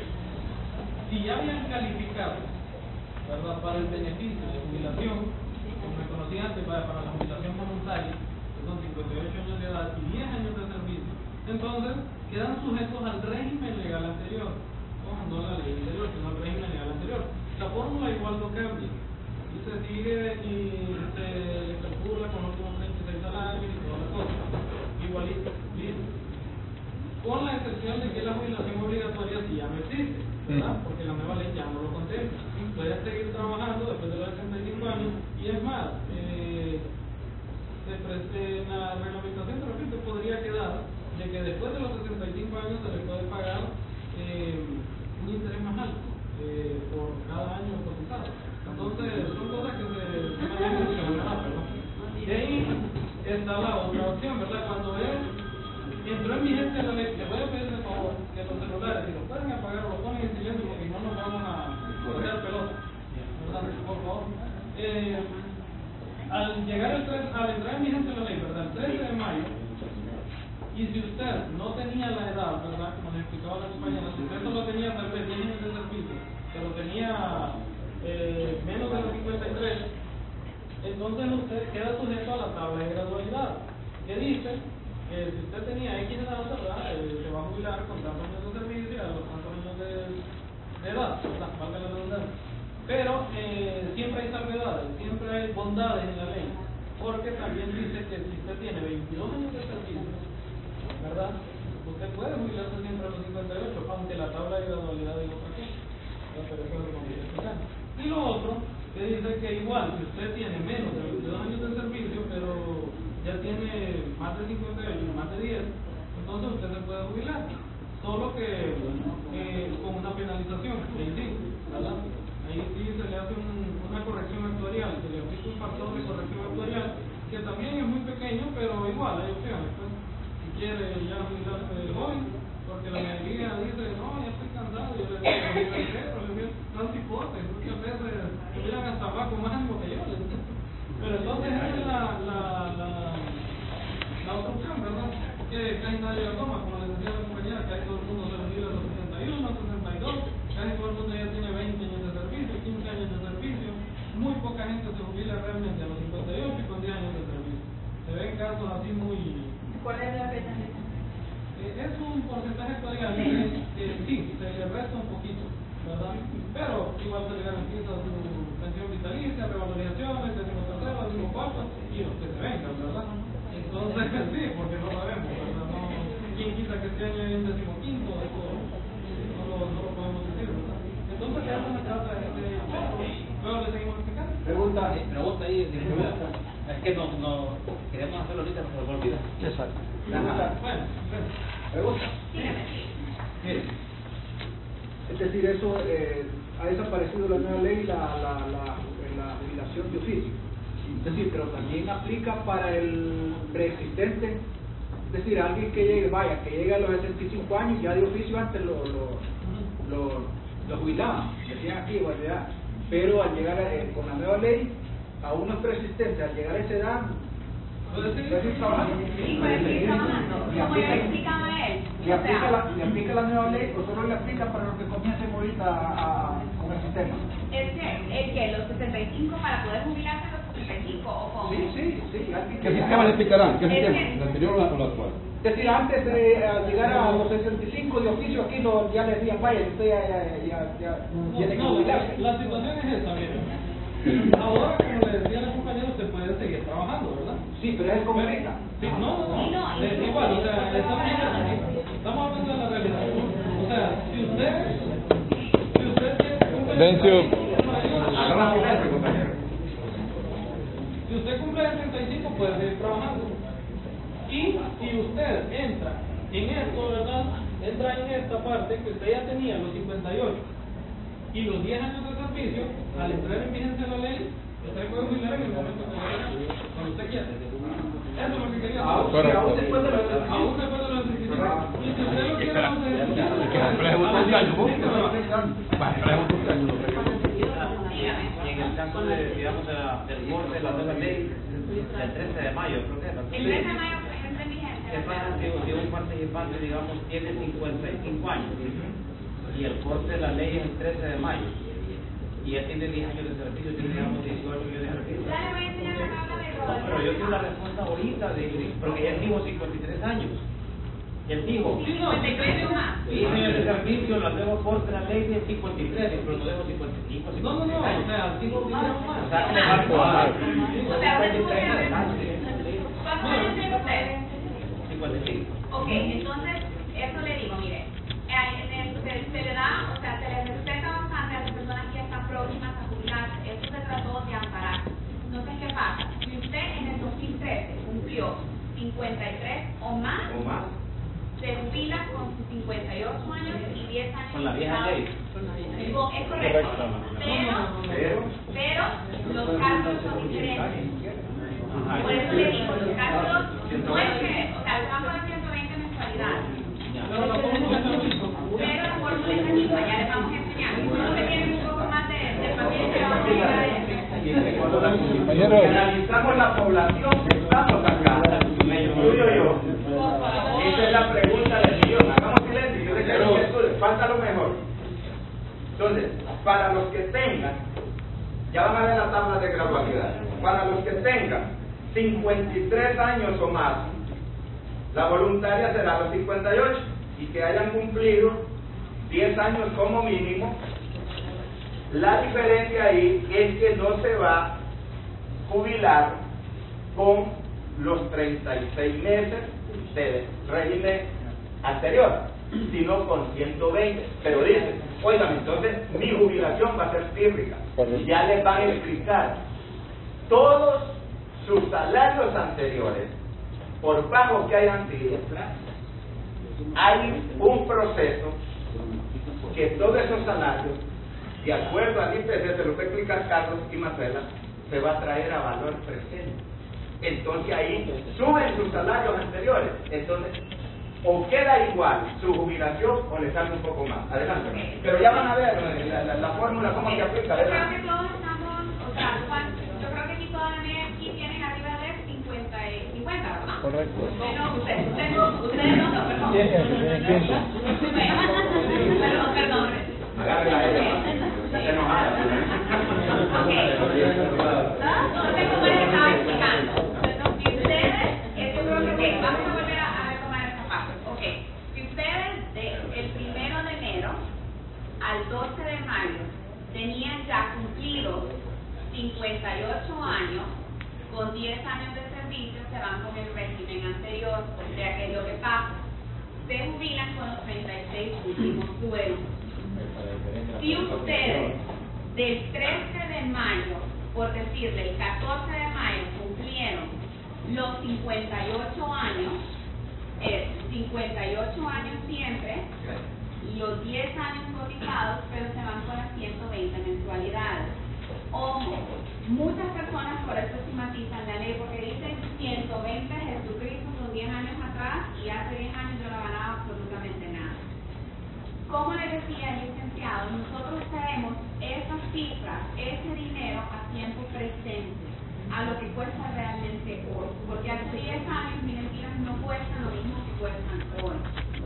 E: si ya habían calificado, ¿verdad? Para el beneficio de jubilación, como me conocí antes, para, para la jubilación voluntaria, que son cincuenta y ocho años de edad y diez años de servicio, entonces quedan sujetos al régimen legal anterior, no, no a la ley anterior, sino al régimen legal anterior. La fórmula igual no cambia, y se sigue y se calcula con los últimos treinta y seis salarios y toda la cosa, igualito, listo. Con la excepción de que la jubilación obligatoria sí ya no existe, ¿verdad? Porque la nueva ley ya no lo contempla. Pueden seguir trabajando después de los sesenta y cinco años, y es más, eh, se pre- en la reglamentación, pero repito, podría quedar de que después de los sesenta y cinco años se le puede pagar eh, un interés más alto eh, por cada año cotizado. Entonces, son cosas que se, se manejan mucho más rápido, ¿no? Y ahí está la otra opción, ¿verdad? Cuando él entró en vigencia la ley, le voy a pedir de favor que los celulares, si los pueden apagar, los ponen en silencio porque no nos vamos a hacer pelota, ¿verdad? Por favor. Eh, al llegar el tres, al entrar en vigencia la ley, ¿verdad? El trece de mayo, y si usted no tenía la edad, ¿verdad? Como le explicaba la compañera, si usted solo tenía tal vez diez años de servicio, pero tenía eh, menos de los cincuenta y tres, entonces usted queda sujeto a la tabla de gradualidad, que dice que si usted tenía X edad, ¿verdad? Eh, se va a jubilar con tantos años de servicio a los tantos años de, de edad, ¿verdad? Valga la redundancia. Pero eh, siempre hay salvedades, siempre hay bondades en la ley, porque también dice que si usted tiene veintidós años de servicio, ¿verdad? Usted puede jubilarse siempre a los cincuenta y ocho, aunque la tabla de gradualidad diga otra cosa, ¿verdad? Pero eso es lo que vamos a explicar. Y lo otro, que dice que igual, si usted tiene menos de veintidós años de servicio, pero ya tiene más de cincuenta y ocho, más de diez, entonces usted se puede jubilar, solo que eh, con una penalización, ahí sí, ¿verdad? Ahí sí se le hace un, una corrección actuarial, se le aplica un factor de corrección actuarial, que también es muy pequeño, pero igual hay opciones, pues. Si quiere ya jubilarse joven, porque la mayoría dice, no, ya estoy cansado, yo le digo, yo le digo, le digo, no te importa, muchas veces se miran hasta abajo más ánimo que yo, les digo. Pero entonces esa es la, la, la, la otra opción, ¿verdad? Que casi nadie la toma, como les decía la compañera, casi todo el mundo se jubila a los sesenta y uno, sesenta y dos, casi todo el mundo ya tiene veinte años de servicio, quince años de servicio, muy poca gente se jubila realmente a los cincuenta y ocho y con diez años de servicio. Se ven casos así muy...
B: ¿Cuál es la fecha?
E: Eh, es un porcentaje actuarial que, que sí, se le resta un poquito, ¿verdad? Pero igual se le garantiza su pensión vitalicia, revalorizaciones, décimo tercero, décimo cuarto y los que se vengan, ¿verdad? Entonces, sí, porque no sabemos, ¿verdad? No, ¿quién quita que este año hay un décimo quinto? Eso no lo, no lo podemos decir, ¿verdad? Entonces, de eso se trata este tema. Luego le seguimos explicando.
C: Pregunta.
D: Eh, pregunta ahí, disculpa. Es que no, no queremos hacerlo ahorita, pero se me olvida.
C: Exacto.
E: Bueno, bueno.
C: Pregunta.
B: Dígame, sí.
C: Mire, es decir, eso eh, ha desaparecido la nueva ley, la, la, la, la jubilación de oficio. Es decir, pero también aplica para el preexistente. Es decir, alguien que llegue, vaya, que llegue a los sesenta y cinco años, ya de oficio antes lo, lo, lo, lo jubilaban, decían aquí igualdad. Pero al llegar a, eh, con la nueva ley, a unos preexistentes, al llegar a esa edad,
E: ¿Puede
C: puede
E: seguir?
C: seguir trabajando.
B: Sí, puede seguir trabajando. Como yo le explicaba a él,
C: ¿Le aplica, la, ¿Le aplica la nueva ley o solo le aplica para los que comiencen ahorita a, a, con el sistema?
B: ¿El que ¿El que ¿Los sesenta y cinco para poder jubilarse a los sesenta y cinco o cómo?
C: Sí, sí, sí.
D: ¿Qué sistema le aplicarán? ¿Qué
B: Es
D: sistema?
B: que-
D: ¿El anterior o el actual?
C: Es decir, antes de eh, llegar a los sesenta y cinco de oficio, aquí lo, ya le decían, vaya, usted ya, ya, ya, ya
E: No,
C: tiene que
E: no, la,
C: jubilarse.
E: la situación es esta, miren. Ahora, como le decía la compañera, usted puede seguir trabajando, ¿verdad?
C: Sí, pero es como ahorita.
E: Sí, no, no,
B: Sí, no,
E: no. Es
B: y-
E: igual, o sea, estamos hablando, estamos hablando de la realidad. O sea, si usted, si usted tiene cumple
F: Vencio.
A: Hagamos silencio, compañero.
E: si usted cumple sesenta y cinco puede seguir trabajando. Y si usted entra en esto, ¿verdad? Entra en esta parte que usted ya tenía, los cincuenta y ocho y los diez años de servicio, al entrar en vigencia la ley, usted puede jubilar en el momento que quiera, cuando usted quiera. Eso es lo que quería
A: Aún,
E: decir.
A: aún después de los
E: Aún después de los sesenta y cinco. Y si usted lo quiere hacer,
D: Que la empresa es un doce años, ¿no? Va, empresa es un doce años, ¿no?
G: Y en el caso de, digamos, de la, del corte de la nueva ley, del trece de mayo, creo que es.
B: El trece de mayo entra en vigencia.
G: ¿Qué pasa si, si un participante, digamos, tiene cincuenta y cinco años y el corte de la ley es el trece de mayo y él tiene diez años de servicio, tiene, digamos, dieciocho años de servicio?
B: Ya le voy a enseñar la tabla de
G: No,
B: Rodolfo.
G: pero yo quiero la respuesta ahorita, de, porque él dijo cincuenta y tres años. Él dijo,
E: Sí, no,
B: cincuenta y tres o más.
G: tiene el servicio, la nueva corte de la ley de cincuenta y tres, pero no dejo cincuenta y cinco,
E: no, no, no, o sea, digo más.
G: O sea, que le va a tomar
B: O sea,
G: cincuenta y tres en adelante.
B: ¿cuántos años tiene usted?
G: cincuenta y cinco.
B: Ok, entonces, eso le digo, mire, eh, en el- se, se le da, o sea, se le respeta bastante a las personas que ya están próximas a jubilarse. Eso se trató de amparar. Entonces, ¿qué pasa? Si usted en el dos mil trece cumplió cincuenta y tres o más,
A: O más.
B: se jubila con sus cincuenta y ocho años y diez años.
G: Con la vieja
B: jubilados.
G: ley.
B: Con- Es correcto. Pero,
A: Pero,
B: pero los cálculos son diferentes.
G: Ajá.
B: Por eso le digo, los cálculos no es que, o sea, el banco de ciento veinte mensualidades.
E: Pero la fórmula es la misma.
B: Pero la fórmula es la misma, ya les vamos a enseñar. Solo que tienen un poco más de, de paciencia, vamos a llegar a eso.
F: Compañero.
A: si analizamos la población que estamos acá, me incluyo yo.
B: Por favor.
A: Esa es la pregunta del millón. Hagamos silencio, yo sé que hay inquietudes, falta lo mejor. Entonces, para los que tengan, ya van a ver la tabla de gradualidad, para los que tengan cincuenta y tres años o más, la voluntaria será a los cincuenta y ocho y que hayan cumplido diez años como mínimo. La diferencia ahí es que no se va a jubilar con los treinta y seis meses del régimen anterior, sino con ciento veinte. Pero dice, oigan, entonces mi jubilación va a ser cíclica. Y ya les van a explicar todos sus salarios anteriores, por bajos que hayan sido, hay un proceso que todos esos salarios, de acuerdo al I P C, se lo va a explicar Carlos y Marcela, se va a traer a valor presente. Entonces ahí suben sus salarios anteriores. Entonces, o queda igual su jubilación o le sale un poco más. Adelante. Pero ya van a ver la, la, la fórmula, cómo se aplica.
B: Yo creo
A: Adelante.
B: que todos estamos, o sea, Juan, yo creo que aquí todas las medias aquí tienen arriba de cincuenta y cincuenta, ¿verdad?
F: Correcto.
B: Usted no, usted, usted no, ustedes no, no, perdón.
F: Piensa, tiene piensa.
B: Perdón, perdón.
A: Agárrela a ella. Ya se enojada.
B: Ok. Entonces, como les estaba explicando, entonces, si ustedes, eh, yo creo que, ok, vamos a volver a, a retomar esta parte. Ok, si ustedes de el primero de enero al doce de mayo tenían ya cumplidos cincuenta y ocho años, con diez años de servicio se van con el régimen anterior, o sea que lo que pasa, se jubilan con los treinta y seis últimos sueldos. Si ustedes del trece de mayo, por decirle, el catorce de mayo cumplieron los cincuenta y ocho años, es cincuenta y ocho años siempre, los diez años cotizados, pero se van con las ciento veinte mensualidades. Ojo, muchas personas por eso estigmatizan la ley, porque dicen ciento veinte Jesucristo son diez años atrás y hace diez años yo no ganaba absolutamente nada. Como le decía el licenciado, nosotros traemos esas cifras, ese dinero a tiempo presente, a lo que cuesta realmente hoy, porque hace diez años mis mentiras no cuestan lo mismo que cuestan hoy.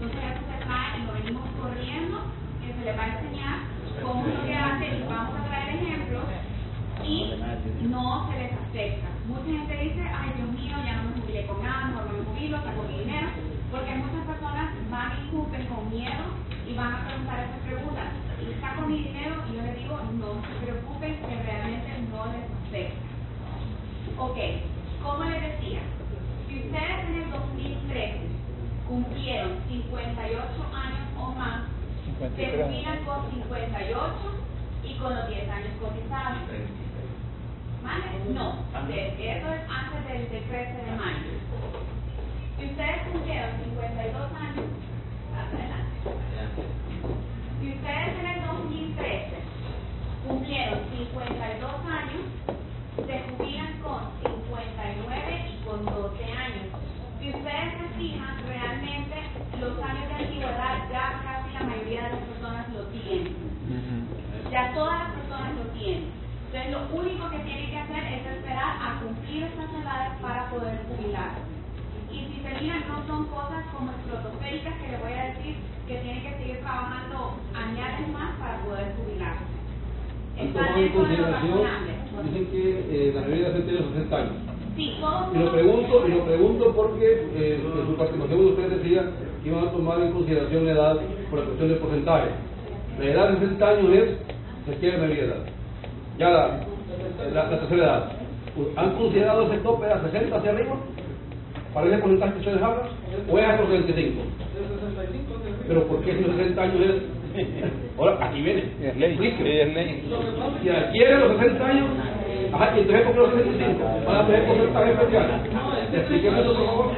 B: Entonces eso se trae y lo venimos corriendo, que se les va a enseñar cómo es lo que hace y vamos a traer ejemplos y no se les afecta. Mucha gente dice, ay Dios mío, ya no me jubilé con nada, mejor no me jubilo, saco mi dinero, porque muchas personas van y cumplen con miedo y van a preguntar esas preguntas. Y saco mi dinero y yo les digo, no se preocupen, que realmente no les afecta. Ok, como les decía, si ustedes en el dos mil trece cumplieron cincuenta y ocho años o más, se jubilan con cincuenta y ocho y con los diez años cotizados. ¿Vale? No, de- eso es antes del, del trece de mayo. Si ustedes cumplieron cincuenta y dos años, adelante. Si ustedes en el dos mil trece cumplieron cincuenta y dos años, se jubilan con cincuenta y nueve y con doce años. Si ustedes se fijan, realmente los años de antigüedad ya casi la mayoría de las personas lo tienen. Ya todas las personas lo tienen. Entonces lo único que tienen que hacer es esperar a cumplir estas edades para poder jubilar. Y si se fijan, no son cosas como estratosféricas que les voy a decir que tienen que seguir trabajando años más para poder jubilar.
D: Han
B: Está
D: tomado en
B: dentro de lo
D: consideración,
B: razonable.
D: dicen que eh, la mayoría de la gente tiene sesenta años.
B: Sí, todos
D: Y lo
B: son-
D: pregunto, y lo pregunto porque eh, en su participación usted decía que iban a tomar en consideración la edad por la cuestión del porcentaje. La edad de sesenta años es, se quiere media edad. Ya la, la, la tercera edad. ¿Han considerado ese tope a sesenta hacia arriba? ¿Para ese porcentaje que ustedes hablan? ¿O es hasta los sesenta y cinco? Pero ¿por qué si los sesenta años es? Ahora, aquí viene.
F: Es ley,
D: Explique.
F: es ley.
D: Si adquiere los sesenta años, ajá, y entonces ¿por qué los sesenta y cinco? ¿Van a tener porcentaje especial? Explíqueme eso, por favor.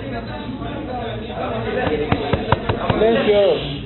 F: Silencio.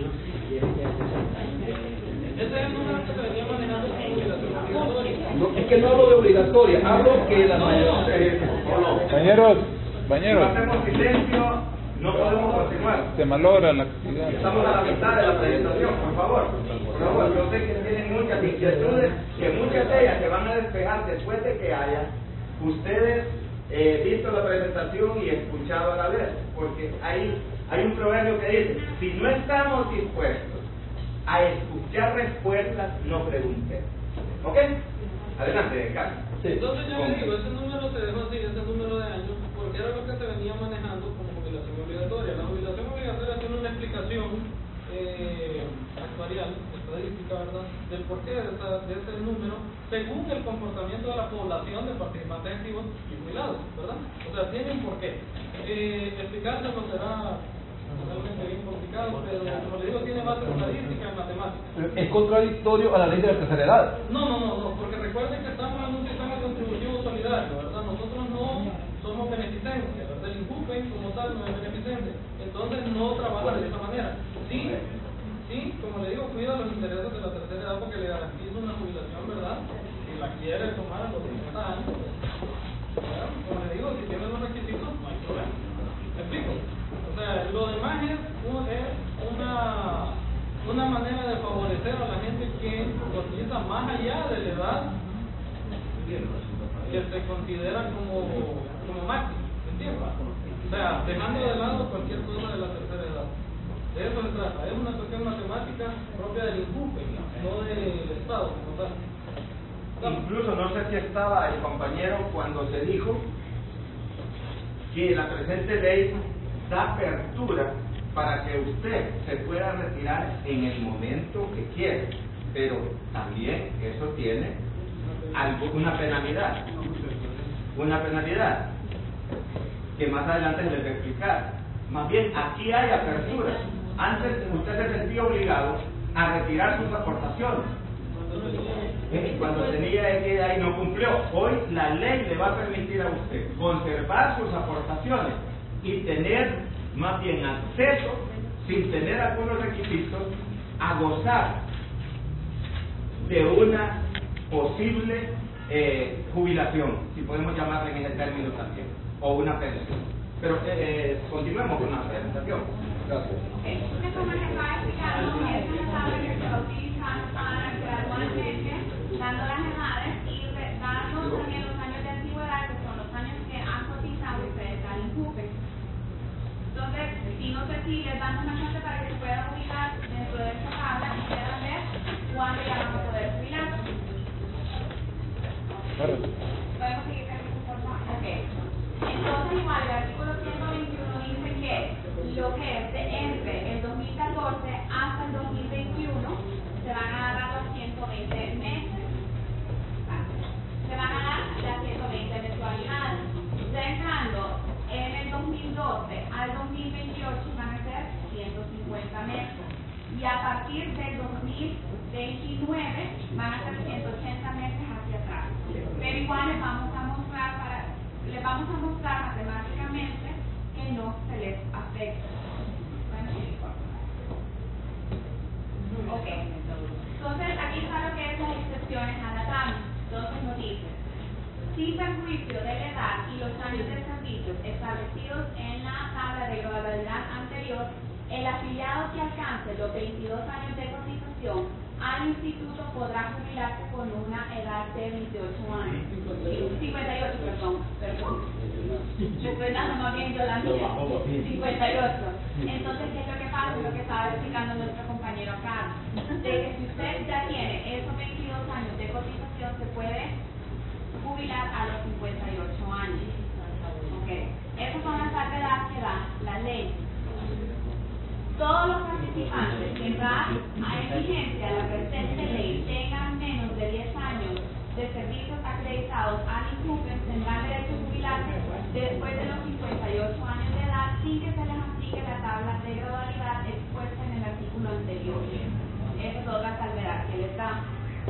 E: Ese es el número que se venía manejando como jubilación obligatoria.
D: No, es que no hablo de obligatoria, hablo que la mayoría...
F: Compañeros,
A: Si
F: compañeros,
A: hacemos silencio, no podemos continuar.
F: se malogra la actividad.
A: Estamos a la mitad de la presentación, por favor. Por favor, yo sé que tienen muchas inquietudes, que muchas de ellas se van a despejar después de que hayan ustedes eh, visto la presentación y escuchado a la vez. Porque hay, hay un proverbio que dice, si no estamos dispuestos a escuchar respuestas, no pregunten. ¿Ok? Adelante, Carlos.
D: Sí.
E: Entonces ya les digo, ese número se dejó así, ese número de años, porque era lo que se venía manejando como jubilación obligatoria. La jubilación obligatoria tiene una explicación eh, actuarial, estadística, ¿verdad?, del porqué de, esa, de ese número, según el comportamiento de la población de participantes activos y jubilados, ¿verdad? O sea, tiene un porqué. Eh, explicárselo será realmente bien complicado, pero como le digo, tiene base estadística y matemática.
D: Es contradictorio a la ley de la tercera edad.
E: No, no, no, no, porque recuerden que estamos en un sistema contributivo solidario, ¿verdad? Nosotros no somos beneficencia, ¿verdad? El INJUPEN como tal no es beneficente, entonces no trabaja de esa manera. Sí, sí, como le digo, cuida los intereses de la tercera edad porque le garantiza una jubilación, ¿verdad? Si la quiere tomar a los cincuenta años, ¿verdad? Como le digo, si tiene los requisitos, no hay problema. ¿Me explico? O sea, lo demás es, un, es una, una manera de favorecer a la gente que cotiza más allá de la edad que se considera como, como máximo, ¿entiendes? O sea, dejando de lado cualquier cosa de la tercera edad. De eso se trata, es una cuestión matemática propia del INJUPEN, no del Estado como tal.
A: Incluso no sé si estaba el compañero cuando se dijo que la presente ley da apertura para que usted se pueda retirar en el momento que quiere, pero también eso tiene algo, una penalidad, una penalidad que más adelante les voy a explicar. Más bien, aquí hay apertura. Antes usted se sentía obligado a retirar sus aportaciones. Cuando tenía X edad y no cumplió, hoy la ley le va a permitir a usted conservar sus aportaciones y tener más bien acceso, sin tener algunos requisitos, a gozar de una posible eh, jubilación, si podemos llamarle en ese término también, o una pensión. Pero eh, eh, continuemos con la presentación.
D: Gracias.
B: Entonces, como les estaba explicando, esta tabla que se va a utilizar para gradualmente, dando las edades y re- dando también los años de antigüedad, que son los años que han cotizado y ustedes dan INJUPEN. Entonces, si no sé si les damos una chance para que se Podemos seguir con por favor. Ok. Entonces, igual, el artículo ciento veintiuno dice que lo que es de entre el dos mil catorce hasta el dos mil veintiuno se van a dar los ciento veinte meses. Se van a dar las ciento veinte mensualidades. Ya entrando en el dos mil doce al dos mil veintiocho van a ser ciento cincuenta meses. Y a partir del dos mil veintinueve van a ser ciento ochenta meses hacia atrás. Pero igual les vamos a mostrar para, les vamos a mostrar matemáticamente que no se les afecta. Ok. Entonces aquí está lo que es las excepciones a la tabla. Entonces nos dice, sin perjuicio de la edad y los años de servicio establecidos en la tabla de gradualidad anterior, el afiliado que alcance los veintidós años de cotización al instituto podrá jubilarse con una edad de veintiocho años. cincuenta y ocho, perdón. perdón. Estoy dando más bien yo la mía. cincuenta y ocho. Entonces, ¿qué es lo que pasa? Lo que estaba explicando nuestro compañero acá. De que si usted ya tiene esos veintidós años de cotización, se puede jubilar a los cincuenta y ocho años. Ok. Esas son las salvedades que da la ley. Todos los participantes que entran a exigencia la presente ley tengan menos de diez años de servicios acreditados al INCUPES tendrán derecho a jubilarse después de los cincuenta y ocho años de edad sin que se les aplique la tabla de gradualidad expuesta en el artículo anterior. Esa es otra salvedad que les da.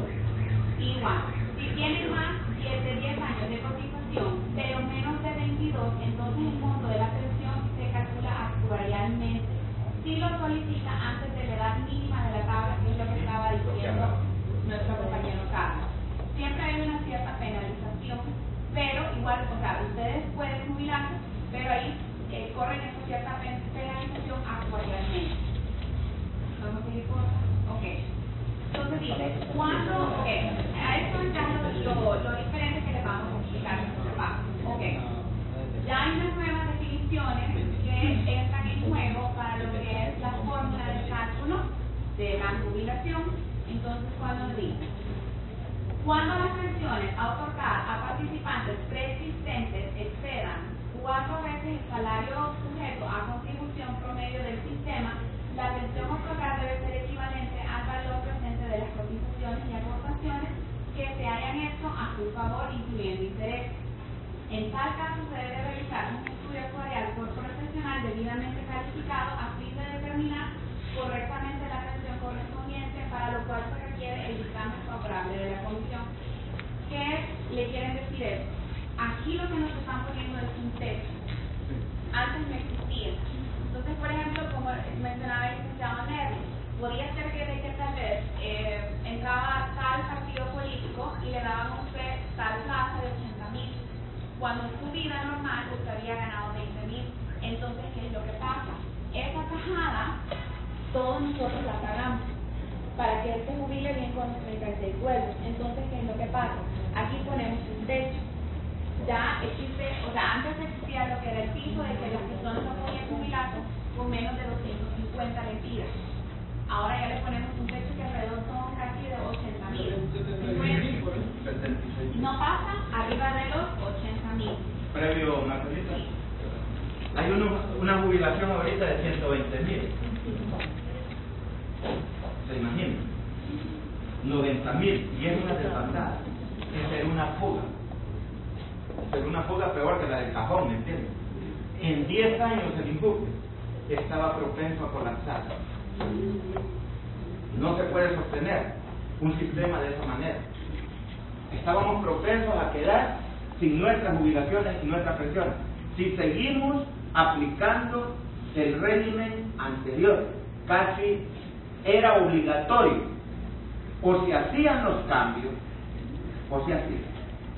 B: Igual, si tienen más de diez años de cotización, pero menos de veintidós, entonces el monto de la pensión se calcula actuarialmente. Si lo solicita antes de la edad mínima de la tabla, que es lo que estaba diciendo nuestro compañero Carlos. Siempre hay una cierta penalización, pero igual, o sea, ustedes pueden jubilarse, pero ahí eh, corren esa cierta penalización actuarialmente. ¿Vamos a seguir por acá? Ok. Entonces dice, ¿cuándo? Ok. A esto ya lo, lo, lo diferente que les vamos a explicar en este paso. Ok. Ya hay unas nuevas definiciones que entran en juego para lo que es la fórmula de cálculo de la jubilación. Entonces, cuando dice, cuando las pensiones a otorgar a participantes preexistentes excedan cuatro veces el salario sujeto a contribución promedio del sistema, la pensión otorgada debe ser equivalente al valor presente de las cotizaciones y aportaciones que se hayan hecho a su favor, incluyendo intereses. En tal caso, se debe realizar un estudio actuarial por profesional debidamente calificado a fin de determinar correctamente la pensión correspondiente, para lo cual se requiere el dictamen favorable de la comisión. ¿Qué le quieren decir esto? Aquí lo que nos están poniendo es un texto. Antes no existía. Entonces, por ejemplo, como mencionaba el licenciado Nervi, podría ser que, de que tal vez eh, entraba tal partido político y le daban a usted tal plaza de ochenta mil. Cuando en su vida normal usted había ganado veinte mil. Entonces, ¿qué es lo que pasa? Esa tajada, todos nosotros la pagamos para que él se jubile bien con treinta y seis sueldos. Entonces, ¿qué es lo que pasa? Aquí ponemos un techo. Ya existe, o sea, antes existía lo que era el piso de que las personas no podían jubilarse con menos de doscientos cincuenta lempiras. Ahora ya le ponemos un techo que alrededor son casi de ochenta mil. No pasa arriba de los ochenta mil.
A: Previo, Marcelita. Hay uno, una jubilación ahorita de ciento veinte mil. ¿Se imaginan? noventa mil. Y es una desbandada. Es ser una fuga. Es una fuga peor que la del cajón, ¿me entiendes? En diez años el INCUPES estaba propenso a colapsar. No se puede sostener un sistema de esa manera. Estábamos propensos a quedar sin nuestras jubilaciones y nuestras pensiones si seguimos aplicando el régimen anterior. Casi era obligatorio, o se hacían los cambios o se hacían,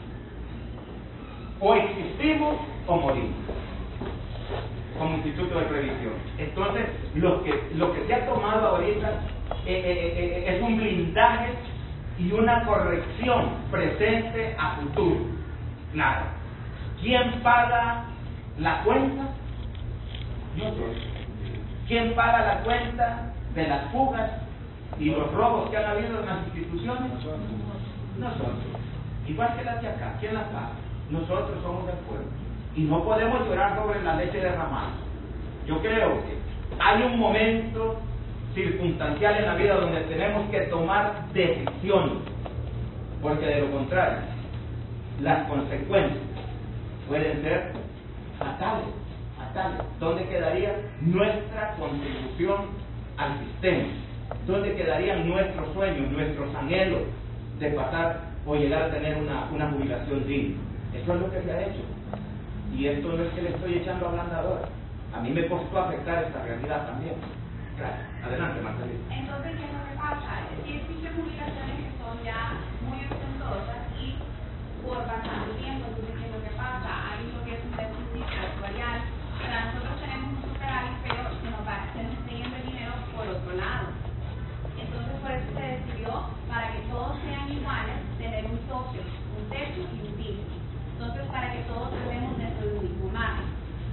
A: o existimos o morimos como instituto de previsión. Entonces, lo que, lo que se ha tomado ahorita eh, eh, eh, es un blindaje y una corrección presente a futuro. Nada. ¿Quién paga la cuenta? Nosotros. ¿Quién paga la cuenta de las fugas y los robos que han habido en las instituciones? Nosotros. igual que las de acá. ¿Quién las paga? Nosotros somos el pueblo. Y no podemos llorar sobre la leche derramada. Yo creo que hay un momento circunstancial en la vida donde tenemos que tomar decisiones, porque de lo contrario, las consecuencias pueden ser fatales, fatales. ¿Dónde quedaría nuestra contribución al sistema? ¿Dónde quedarían nuestros sueños, nuestros anhelos de pasar o llegar a tener una, una jubilación digna? Eso es lo que se ha hecho. Y esto no es que le estoy echando a ablandadora. A mí me costó aceptar esta realidad también. Gracias. Adelante, Marcelina.
B: Entonces, ¿qué es lo que pasa? Sí existen publicaciones que son ya muy ostentosas y por bastante tiempo. Entonces, ¿qué es lo que pasa? Hay lo que es un déficit actuarial. Para nosotros tenemos un superávit, pero se nos va, se nos está yendo el dinero por otro lado. Entonces, por eso se decidió, para que todos sean iguales, tener un tope, un techo y un piso. Entonces, para que todos estemos dentro del mismo margen.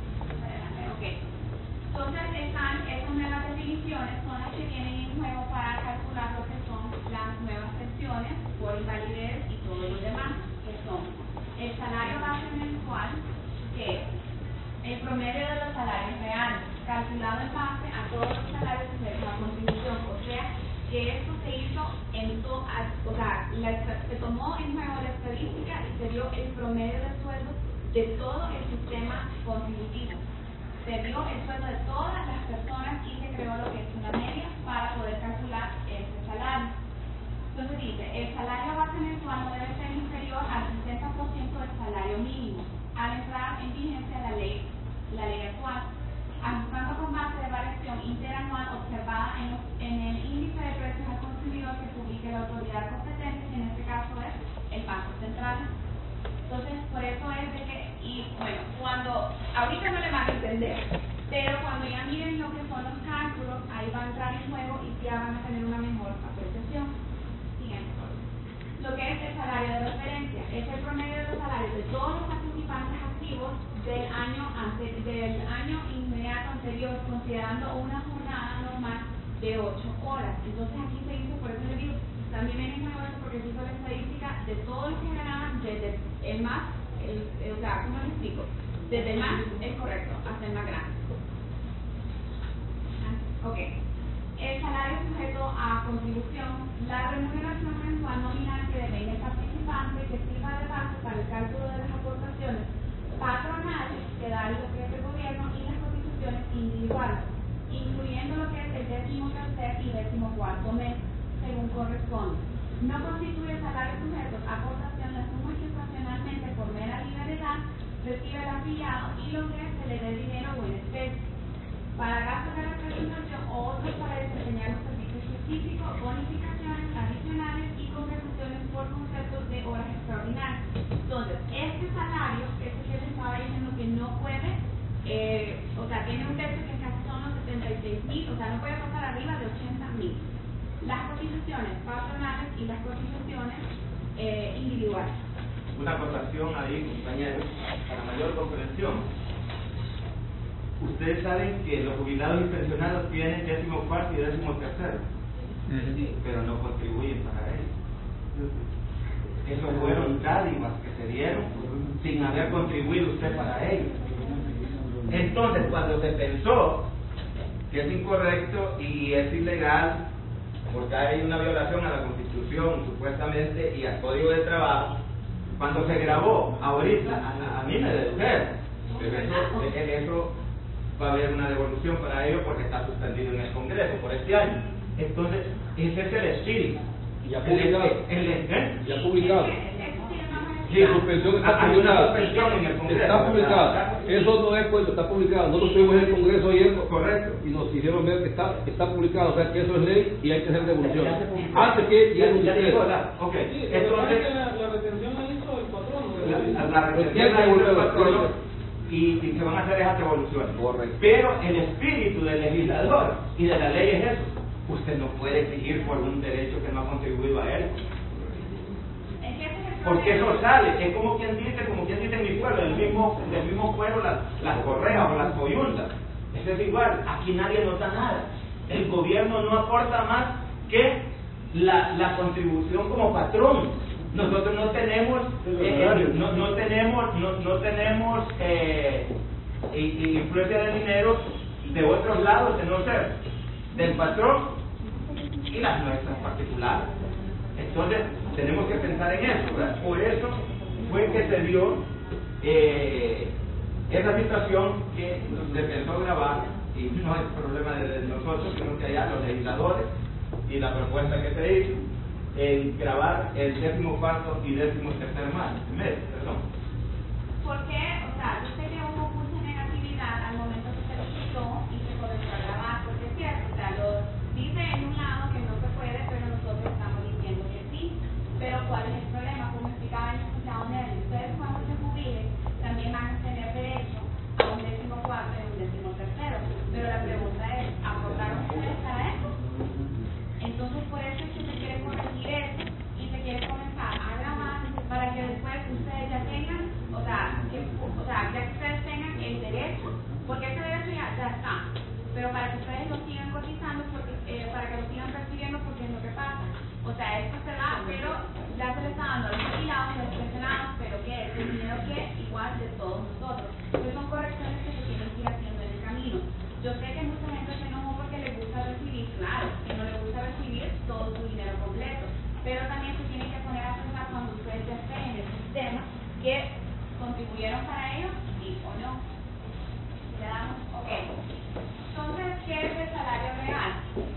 B: Okay. Entonces, están esas nuevas definiciones, son las que vienen en juego para calcular lo que son las nuevas pensiones por invalidez y todo lo demás, que son el salario base mensual, que es el promedio de los salarios reales, calculado en base a todos los salarios de la contribución, o sea, que esto se hizo en todo, o sea, la, se tomó en juego la estadística y se dio el promedio de sueldo de todo el sistema contributivo. Se dio el sueldo de todas las personas y se creó lo que es una media para poder calcular este salario. Entonces dice, el salario base mensual no debe ser inferior al sesenta por ciento del salario mínimo al entrar en vigencia la ley, la ley actual, ajustando con base de variación interanual observada en, los, en el índice de precios al consumidor que publique la autoridad competente, que en este caso es el Banco Central. Entonces, por eso es de que, y bueno, cuando, ahorita no le van a entender, pero cuando ya miren lo que son los cálculos, ahí va a entrar en juego y ya van a tener una mejor apreciación. Siguiente. Lo que es el salario de referencia, es el promedio de los salarios de todos los participantes activos del año, ante, del año inmediato anterior, considerando una jornada normal de ocho horas. Entonces, aquí se hizo, por eso le digo, también viene en juego esto porque se hizo la estadística de todos los que ganaban desde el más, el, el, o sea, ¿cómo le explico? Desde el más, es correcto, hasta el más grande. Ok. El salario sujeto a contribución, la remuneración mensual nominal que deben el participante que sirva de base para el cálculo de las aportaciones patronales que da lo que es el gobierno y las cotizaciones individuales, incluyendo lo que es el décimo tercer y décimo cuarto mes, según corresponde. No constituye salario sujeto a aportación la suma que estacionalmente por mera liberalidad recibe el afiliado y lo que se le dé dinero o en especie, para gastos de representación o otros para desempeñar los servicios específicos, bonificaciones adicionales y contribuciones por conceptos de horas extraordinarias. Entonces, este salario, este que les estaba diciendo que no puede, eh, o sea, tiene un techo que casi son los setenta y seis mil, o sea, no puede pasar arriba de ochenta mil. Las cotizaciones patronales y las cotizaciones eh, individuales.
A: Una acotación ahí, compañeros, para mayor comprensión. Ustedes saben que los jubilados y pensionados tienen décimo cuarto y décimo tercero, uh-huh. pero no contribuyen para ello. Esos fueron dádivas que se dieron sin haber contribuido usted para ello. Entonces, cuando se pensó que es incorrecto y es ilegal, porque hay una violación a la Constitución, supuestamente, y al Código de Trabajo, cuando se grabó, ahorita, a, a mí me dedujeron, pero eso, eso va a haber una devolución para ello porque está suspendido en el Congreso por este año. Entonces, ese es el espíritu.
D: Ya publicado.
A: El, el, el, ¿eh?
D: Ya publicado.
A: Sí,
D: la suspensión está
A: hay
D: publicada.
A: Una suspensión en el Congreso.
D: Está publicada. Eso no es cuento, está publicado. Nosotros estuvimos en el Congreso ayer.
A: Correcto.
D: Y nos hicieron ver que está, está publicado. O sea, que eso es ley y hay que hacer devolución. Antes que lleguen ustedes.
A: Ok.
E: Sí,
A: entonces,
E: la, la retención la hizo el patrón.
A: La, la, la retención la hizo el patrón. Y, y se van a hacer esas devoluciones.
D: Correcto.
A: Pero el espíritu del legislador y de la ley es eso. Usted no puede exigir por un derecho que no ha contribuido a él. Porque eso sale, es como quien dice, como quien dice en mi pueblo, del mismo, del mismo pueblo las, las correas o las coyuntas. Eso es igual, aquí nadie nota nada. El gobierno no aporta más que la, la contribución como patrón. Nosotros no tenemos, eh, no, no tenemos, no, no tenemos eh, y, y influencia de dinero de otros lados, de no ser del patrón y las nuestras particulares. Entonces tenemos que pensar en eso, ¿verdad? Por eso fue que se dio eh, esa situación que se pensó grabar, y no es problema de, de nosotros, sino que allá los legisladores y la propuesta que se hizo en grabar el décimo cuarto y décimo tercer mes, perdón.
B: ¿Por qué? O sea, yo sé que hubo mucha negatividad al momento que se visitó y se comenzó a grabar, porque es cierto, o sea, lo dice en un lado que no se puede, pero nosotros estamos diciendo que sí. Pero ¿cuál es el problema? Como explicaba el licenciado Nelly, ustedes cuando se jubilen también van a tener derecho a un décimo cuarto y un décimo tercero. Pero la pregunta es, ¿aportaron ustedes para eso? Entonces por eso es que se quiere corregir eso y se quiere comenzar a grabar para que después ustedes ya tengan, o sea, que, o sea, ya que ustedes tengan el derecho, porque ese derecho ya, ya está, pero para que ustedes lo sigan cotizando, porque, eh, para que lo sigan recibiendo, porque es lo que pasa. O sea, esto se da, pero ya se le está dando a los jubilados y a los pensionados, pero que es el dinero que igual de todos nosotros. Entonces son correcciones que se tienen que ir haciendo en el camino. Yo sé que mucha gente se enojó porque le gusta recibir, claro, que no le gusta recibir todo su dinero completo, pero también se tienen que poner a pensar cuando ustedes ya estén en el sistema que contribuyeron para ello, sí o no. ¿Le damos? Ok. Entonces, ¿qué es el salario real?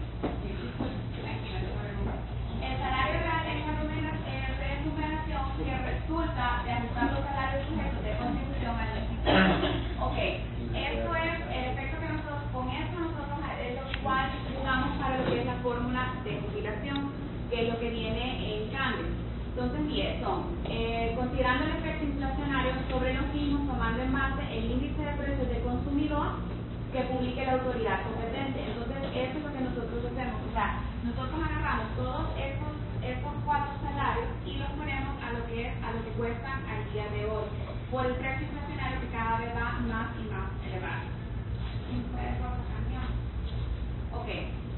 B: El salario real es la remuneración que resulta de ajustar los salarios sujetos de contribución al sistema. Ok. Esto es el efecto que nosotros, con esto nosotros es lo cual jugamos para lo que es la fórmula de jubilación, que es lo que viene en cambio. Entonces, bien, son, eh, considerando el efecto inflacionario sobre los mismos, tomando en base el índice de precios del consumidor que publique la autoridad competente. Entonces, eso es lo que nosotros hacemos. O sea, nosotros agarramos todos esos, esos cuatro salarios y los ponemos a lo que es, a lo que cuestan al día de hoy, por el precio inflacionario que cada vez va más y más elevado. Ok.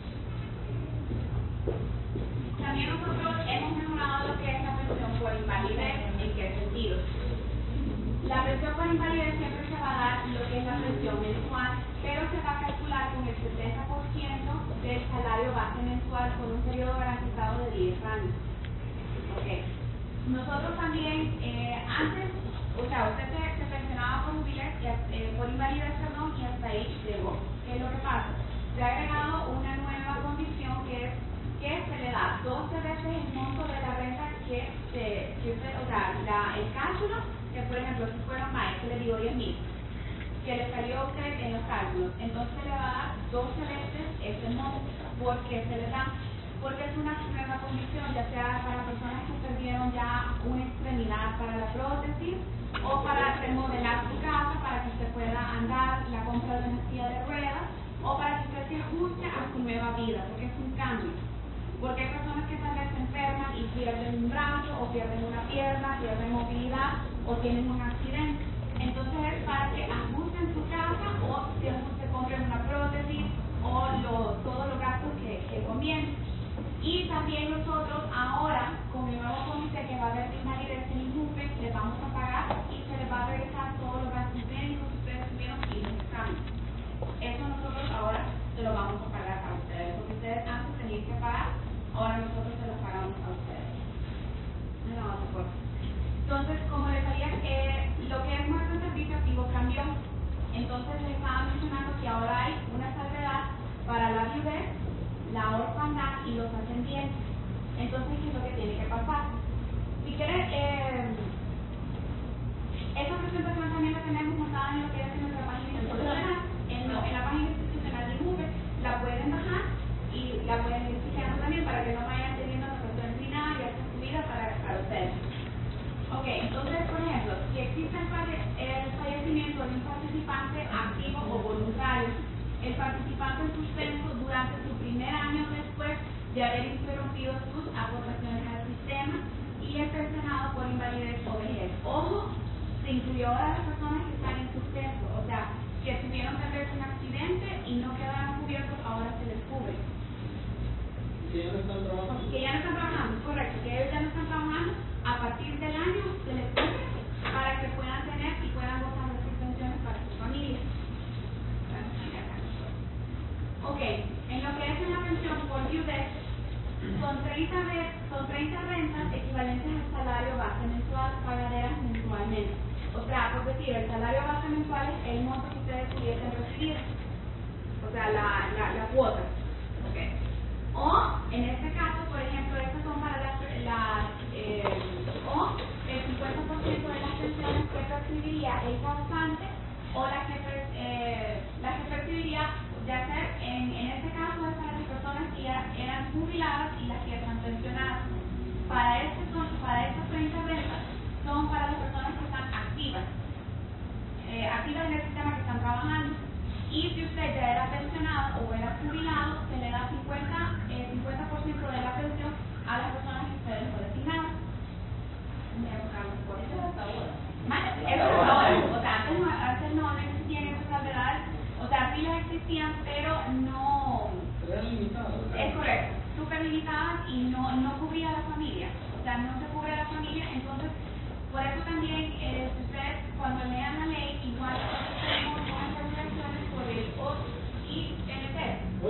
B: También nosotros hemos mejorado lo que es la pensión por invalidez. ¿En qué sentido? La pensión por invalidez siempre se va a dar lo que es la pensión mensual, pero se va a calcular con el setenta por ciento del salario base mensual con un periodo garantizado de diez años. Ok. Nosotros también, eh, antes, o sea, usted se, se pensionaba por, jubilez, eh, por invalidez, perdón, y hasta ahí llegó. ¿Qué es lo que pasa? Se ha agregado una nueva condición que es que se le da doce veces el monto de la renta que, se, que usted, o sea, la, el cálculo, que por ejemplo, si fuera más, que le digo diez mil, que le salió a usted en los cálculos, entonces le va a dar doce veces ese monto. ¿Por qué se le da? Porque es una nueva condición, ya sea para personas que perdieron ya una extremidad para la prótesis, o para remodelar su casa, para que usted pueda andar, la compra de una silla de ruedas, o para que usted se ajuste a su nueva vida, porque es un cambio. Porque hay personas que tal vez se enferman y pierden un brazo, o pierden una pierna, pierden movilidad, o tienen un accidente. Entonces es para que ajusten su casa, o si se compren una prótesis, o lo, todos los gastos que, que convienen. Y también nosotros ahora, con el nuevo comité que va a haber de invalidez en INJUVE, les vamos a pagar y se les va a regresar todos los gastos médicos que ustedes tuvieron y los exámenes. Eso nosotros ahora se lo vamos a pagar a ustedes, porque ustedes antes tenían que pagar, ahora nosotros se lo pagamos a ustedes. No, no, por favor. Entonces, como les decía, eh, lo que es nuestro servicio activo cambió. Entonces les estaba mencionando que ahora hay una salvedad para la viudez, la orfandad y los ascendientes. Entonces, ¿qué es lo que tiene que pasar? Si quieres, eh, esta presentación también la tenemos montada en lo que es en nuestra página institucional, en, lo, en la página institucional de INJUVE, la pueden bajar y la pueden ir chequeando también para que no vayan teniendo anotaciones ni nada y hacer su vida para, para ustedes. Ok, entonces, por ejemplo, si existe el, falle, el fallecimiento de un participante activo o voluntario, el participante en suspenso durante su primer año después de haber interrumpido sus aportaciones al sistema y el pensionado por invalidez o vejez. Ojo, se incluyó ahora las personas que están en suspenso, o sea, que tuvieron tal vez un accidente y no quedaron cubiertos, ahora se les cubre.
E: Que ya no están trabajando.
B: Que ya no están trabajando, correcto, que ellos ya no están trabajando, a partir del año que les toque para que puedan tener y puedan gozar de sus pensiones para sus familias. Ok, en lo que es en la pensión por viudez, son treinta, re- son treinta rentas equivalentes al salario base mensual pagaderas mensualmente. O sea, por decir, el salario base mensual es el monto que ustedes pudiesen recibir. O sea, la, la, la cuota. Okay. O, en este caso, por ejemplo, estas son para las, las eh, o el cincuenta por ciento de las pensiones que percibiría el causante o la que, eh, la que percibiría, ya sea, en, en este caso es para las personas que ya eran jubiladas y las que están pensionadas. Para, este son, para estas treinta rentas son para las personas que están activas, eh, activas en el sistema que están trabajando. Y si usted ya era pensionado o era jubilado, se le da cincuenta por ciento de la pensión a las personas que ustedes no designaron. Por eso es hasta ahora. Eso es ahora. O sea, antes no, antes no existían esas salvedades. O sea, sí las existían, pero no...
E: Eran limitadas.
B: Es correcto. Súper limitadas y no, no cubría a la familia. O sea, no se cubre a la familia. Entonces, por eso también, eh, si ustedes cuando lean la ley, igual tenemos unas regulaciones por el O I N T.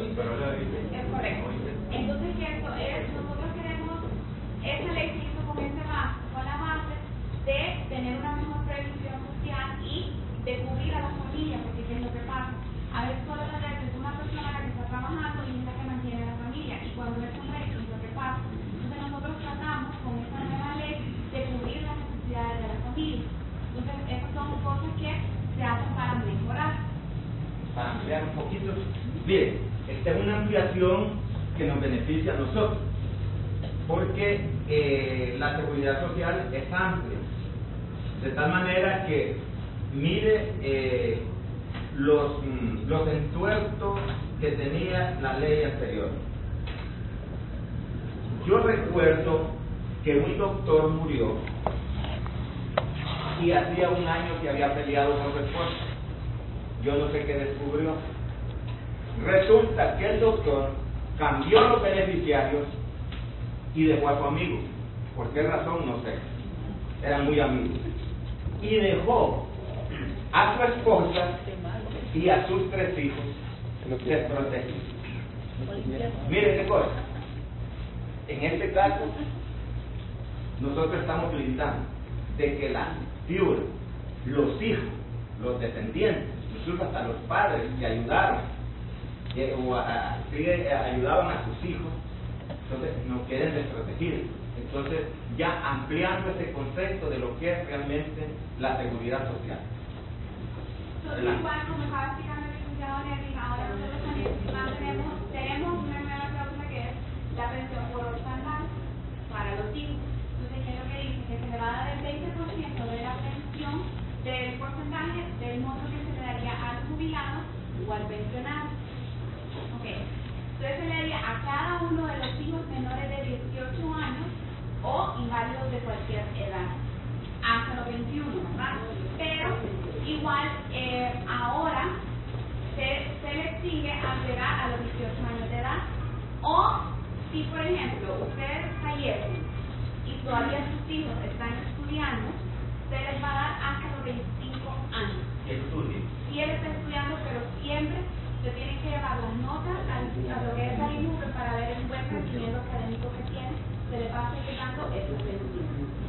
B: Es correcto. Entonces, que esto es, nosotros queremos, esta ley se hizo con ese base, con la base de tener una mejor previsión social y de cubrir a la familia, porque ¿qué es lo que pasa? A veces solo la ley es una persona la que está trabajando y es la que mantiene a la familia, y cuando es un rey, es lo que pasa. Entonces nosotros tratamos con esta nueva ley de cubrir las necesidades de la familia. Entonces, esas son cosas que se hacen para mejorar.
A: Para ampliar un poquito. Bien, esta es una ampliación que nos beneficia a nosotros, porque eh, la seguridad social es amplia, de tal manera que mire eh, los, mm, los entuertos que tenía la ley anterior. Yo recuerdo que un doctor murió y hacía un año que había peleado con su esposa. Yo no sé qué descubrió. Resulta que el doctor cambió los beneficiarios y dejó a su amigo. ¿Por qué razón? No sé. Eran muy amigos. Y dejó a su esposa y a sus tres hijos desprotegidos. Miren qué cosa. En este caso, nosotros estamos blindando de que la viuda, los hijos, los descendientes, incluso hasta los padres que ayudaron, que, o a, a, que ayudaban a sus hijos, entonces no queden desprotegidos. Entonces, ya ampliando ese concepto de lo que es realmente la seguridad social.
B: Entonces, igual como estaba explicando el licenciado Nervin, ahora nosotros también mantenemos, tenemos una nueva cláusula que es la pensión por orfandad para los hijos. Entonces, ¿qué es lo que dice? Que se le va a dar el veinte por ciento de la pensión del porcentaje del monto que se le daría al jubilado o al pensionado. Ok. Entonces se le daría a cada uno de los hijos menores de dieciocho años o inválidos de cualquier edad, hasta los veintiuno, ¿verdad? Pero igual eh, ahora se, se le extingue al llegar a los dieciocho años de edad. O si, por ejemplo, ustedes fallecen y todavía sus hijos están estudiando, se les va a dar hasta los veinticinco años.
A: Estudie.
B: Si él está estudiando, pero siempre se tienen que llevar las notas a, a lo que es la I M U P para ver el buen rendimiento académico que tiene, se le va a seguir dando esa pensión.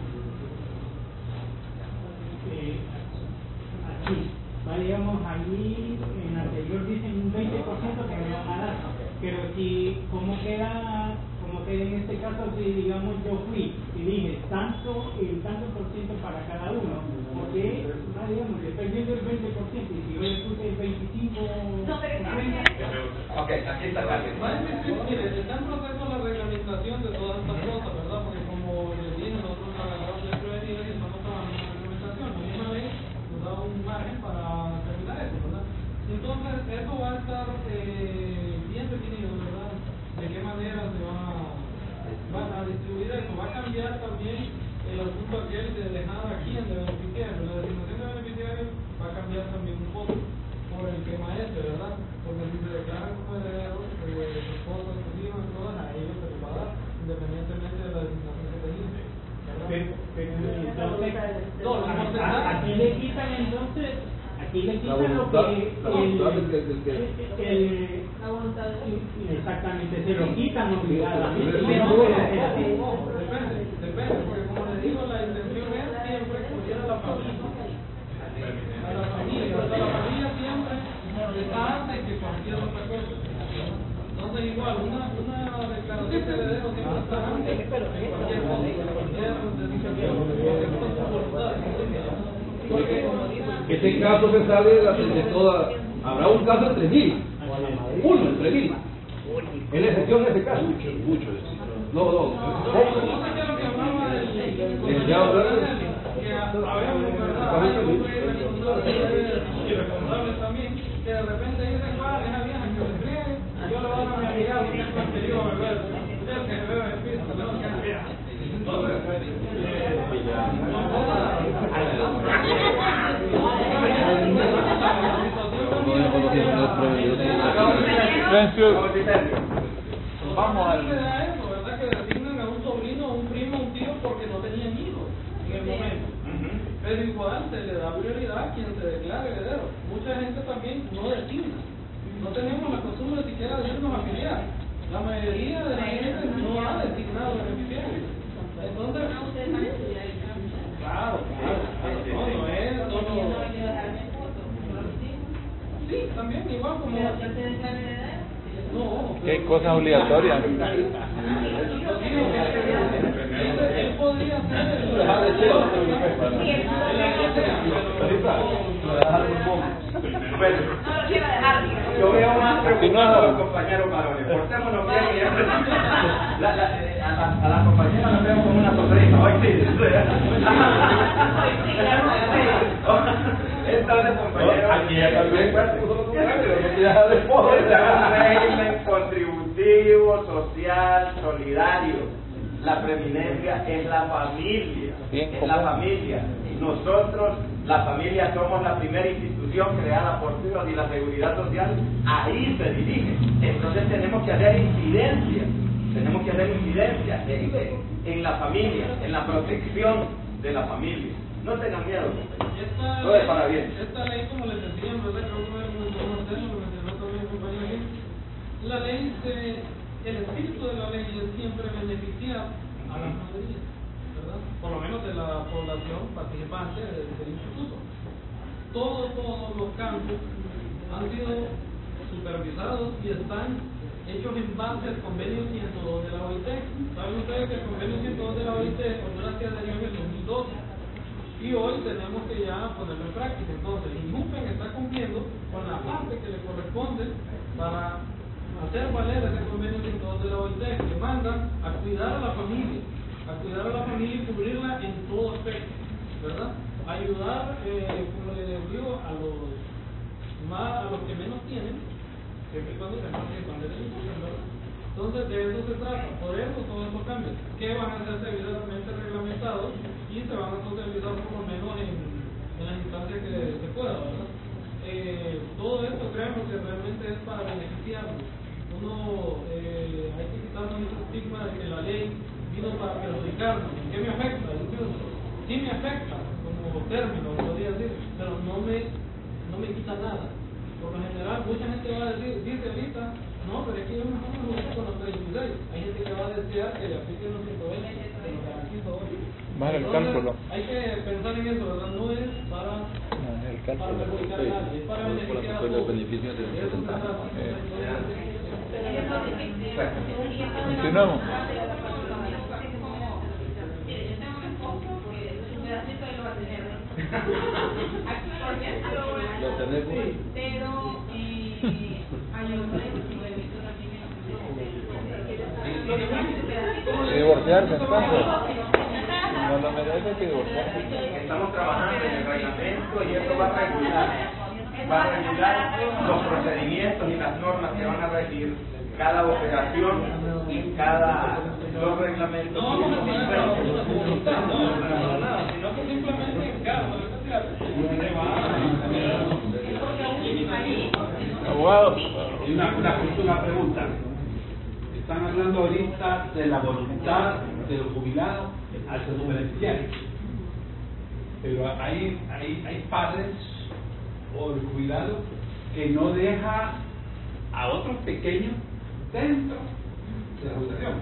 H: Eh, aquí, va, digamos, allí en anterior dicen un veinte por ciento que me van a dar, pero si, ¿cómo queda, como queda en este caso, si digamos yo fui y dije tanto, el tanto por ciento para cada uno, porque, va, digamos, le estoy viendo el veinte por ciento y si yo le puse el veinticinco por ciento,
B: No, pero es
A: Ok, aquí está la
E: Mire, está en proceso la reglamentación de todas estas cosas, ¿verdad? Porque como les dije, nosotros agarramos el prevenido y estamos trabajando en la reglamentación. La misma ley nos da un margen para terminar eso, ¿verdad? Entonces, eso va a estar eh, bien definido, ¿verdad? De qué manera se va a, va a distribuir eso. Va a cambiar también el asunto aquel de dejar a quién de beneficiario. La designación de beneficiarios va a cambiar también un poco por el tema este, ¿verdad? Porque si se declaran como herederos, eh, sus esposas, sus hijos, todas, a
H: aquí le quitan entonces, aquí le
D: La
H: quitan
D: voluntad,
H: lo que
D: la voluntad del que-
H: el,
D: del que-
H: el- la voluntad del- exactamente, se lo quitan obligadamente.
D: Sí,
H: Pero
D: sí,
H: no
D: sí.
H: puede ser así.
E: Depende, depende, porque como les digo, la intención es siempre cuidar a la familia. A la familia, pero a la familia siempre está antes que cualquier otra cosa. Entonces igual, una, una declaración de heredero siempre está antes que cualquier cosa, cualquier decisión, porque no es su voluntad. Porque como dice,
D: Ese caso se sale de, la, de toda. Habrá un caso entre mil. Uno entre mil. Es la excepción en ese caso. Mucho, mucho. No, no.
E: no sé qué es lo que hablaba del
D: Licenciado Blanco.
E: que habemos, ¿verdad? Hay hombres responsables y responsables también, que de repente dicen, "Ah, esa vieja que se friegue, yo le voy a dar a mi amiga porque es más que yo a beber, usted que se bebe el piso, no que es vieja". Entonces, eh,
F: Vamos al...
E: eso, ¿verdad? Que designan a un sobrino, a un primo, a un tío porque no tenían hijos en el momento. Pero igual se le da prioridad a quien se declare heredero. Mucha gente también no designa. No tenemos la costumbre siquiera de irnos a afiliar. La mayoría de la gente no ha designado beneficiarios. Entonces, claro, claro, claro, no, no es solo... Sí, también, igual como... No,
F: ¿Qué cosas obligatorias?
E: él podría hacer el...
D: Dejar de ser.
A: Bueno, yo veo más preocupado a los compañeros varones. Portémonos bien y la, la, a, la, a la compañera la veo como una sonrisa. Hoy sí. Entonces, compañeros,
D: Aquí ya también.
A: es un régimen contributivo, social, solidario. La preeminencia es la familia,
F: Bien
A: es la
F: común.
A: familia. Nosotros, la familia, somos la primera institución creada por Dios y la seguridad social ahí se dirige. Entonces tenemos que hacer incidencia, tenemos que hacer incidencia en, en la familia, en la protección de la familia. No tengan miedo, compañeros.
E: Esta
A: Todo es para
E: ley,
A: bien.
E: esta ley, como les decía, en verdad, creo que me mencionó Marcelo, lo mencionó también el compañero aquí. La ley, se, el espíritu de la ley es siempre beneficiar a la mayoría, ¿verdad? Por lo menos de la población participante del, del instituto. Todos, todos los campos han sido supervisados y están hechos en base al convenio ciento dos de la O I T. Saben ustedes que el convenio ciento dos de la O I T ordena que adherió en el dos mil doce. Y hoy tenemos que ya ponerlo en práctica. Entonces, INJUPEN está cumpliendo con la parte que le corresponde para hacer valer ese convenio ciento dos de la O I T, que manda a cuidar a la familia, a cuidar a la familia y cubrirla en todo aspecto, ¿verdad? Ayudar, eh, como les digo, a los más, a los que menos tienen, siempre y cuando se participan del INJUPEN, ¿verdad? Entonces, de eso se trata. Por eso todos estos cambios, que van a ser debidamente reglamentados y se van a socializar por lo menos en, en las instancias que se pueda, ¿verdad? Eh, todo esto, creemos que realmente es para beneficiarnos. Uno, eh, hay que quitarnos ese estigma de que la ley vino para perjudicarnos. ¿Qué me afecta? Incluso, sí me afecta como término, podría decir, pero no me, no me quita nada. Por lo general, mucha gente va a decir, dice ahorita, no, pero es que yo mejor me gusta con los treinta y seis. Hay gente que va a desear que le apliquen los ciento veinte, que los hagan ciento ocho.
F: Más el cálculo.
E: Hay que pensar en eso, ¿verdad? No es para,
F: No, el
E: para
F: cálculo.
E: perjudicar a nadie, es para beneficiar a todos.
D: Los beneficios del
E: De eso se trata.
F: Continuamos.
B: Lo tenemos. Pero eh, hay hombres
F: Y divorciarse, entonces. No lo merece que divorciarse.
A: Estamos trabajando en el reglamento y eso va a regular, va a regular los procedimientos y las normas que van a regir cada operación y cada los reglamentos.
E: No vamos a tener la voluntad, no, para nada, sino que simplemente en caso especial se va a
F: Abogado.
I: Y una, una, una pregunta. Están hablando ahorita de la voluntad del jubilado al ser su beneficiario. pero hay, hay, hay padres o el jubilado que no deja a otros pequeños dentro de la jubilación.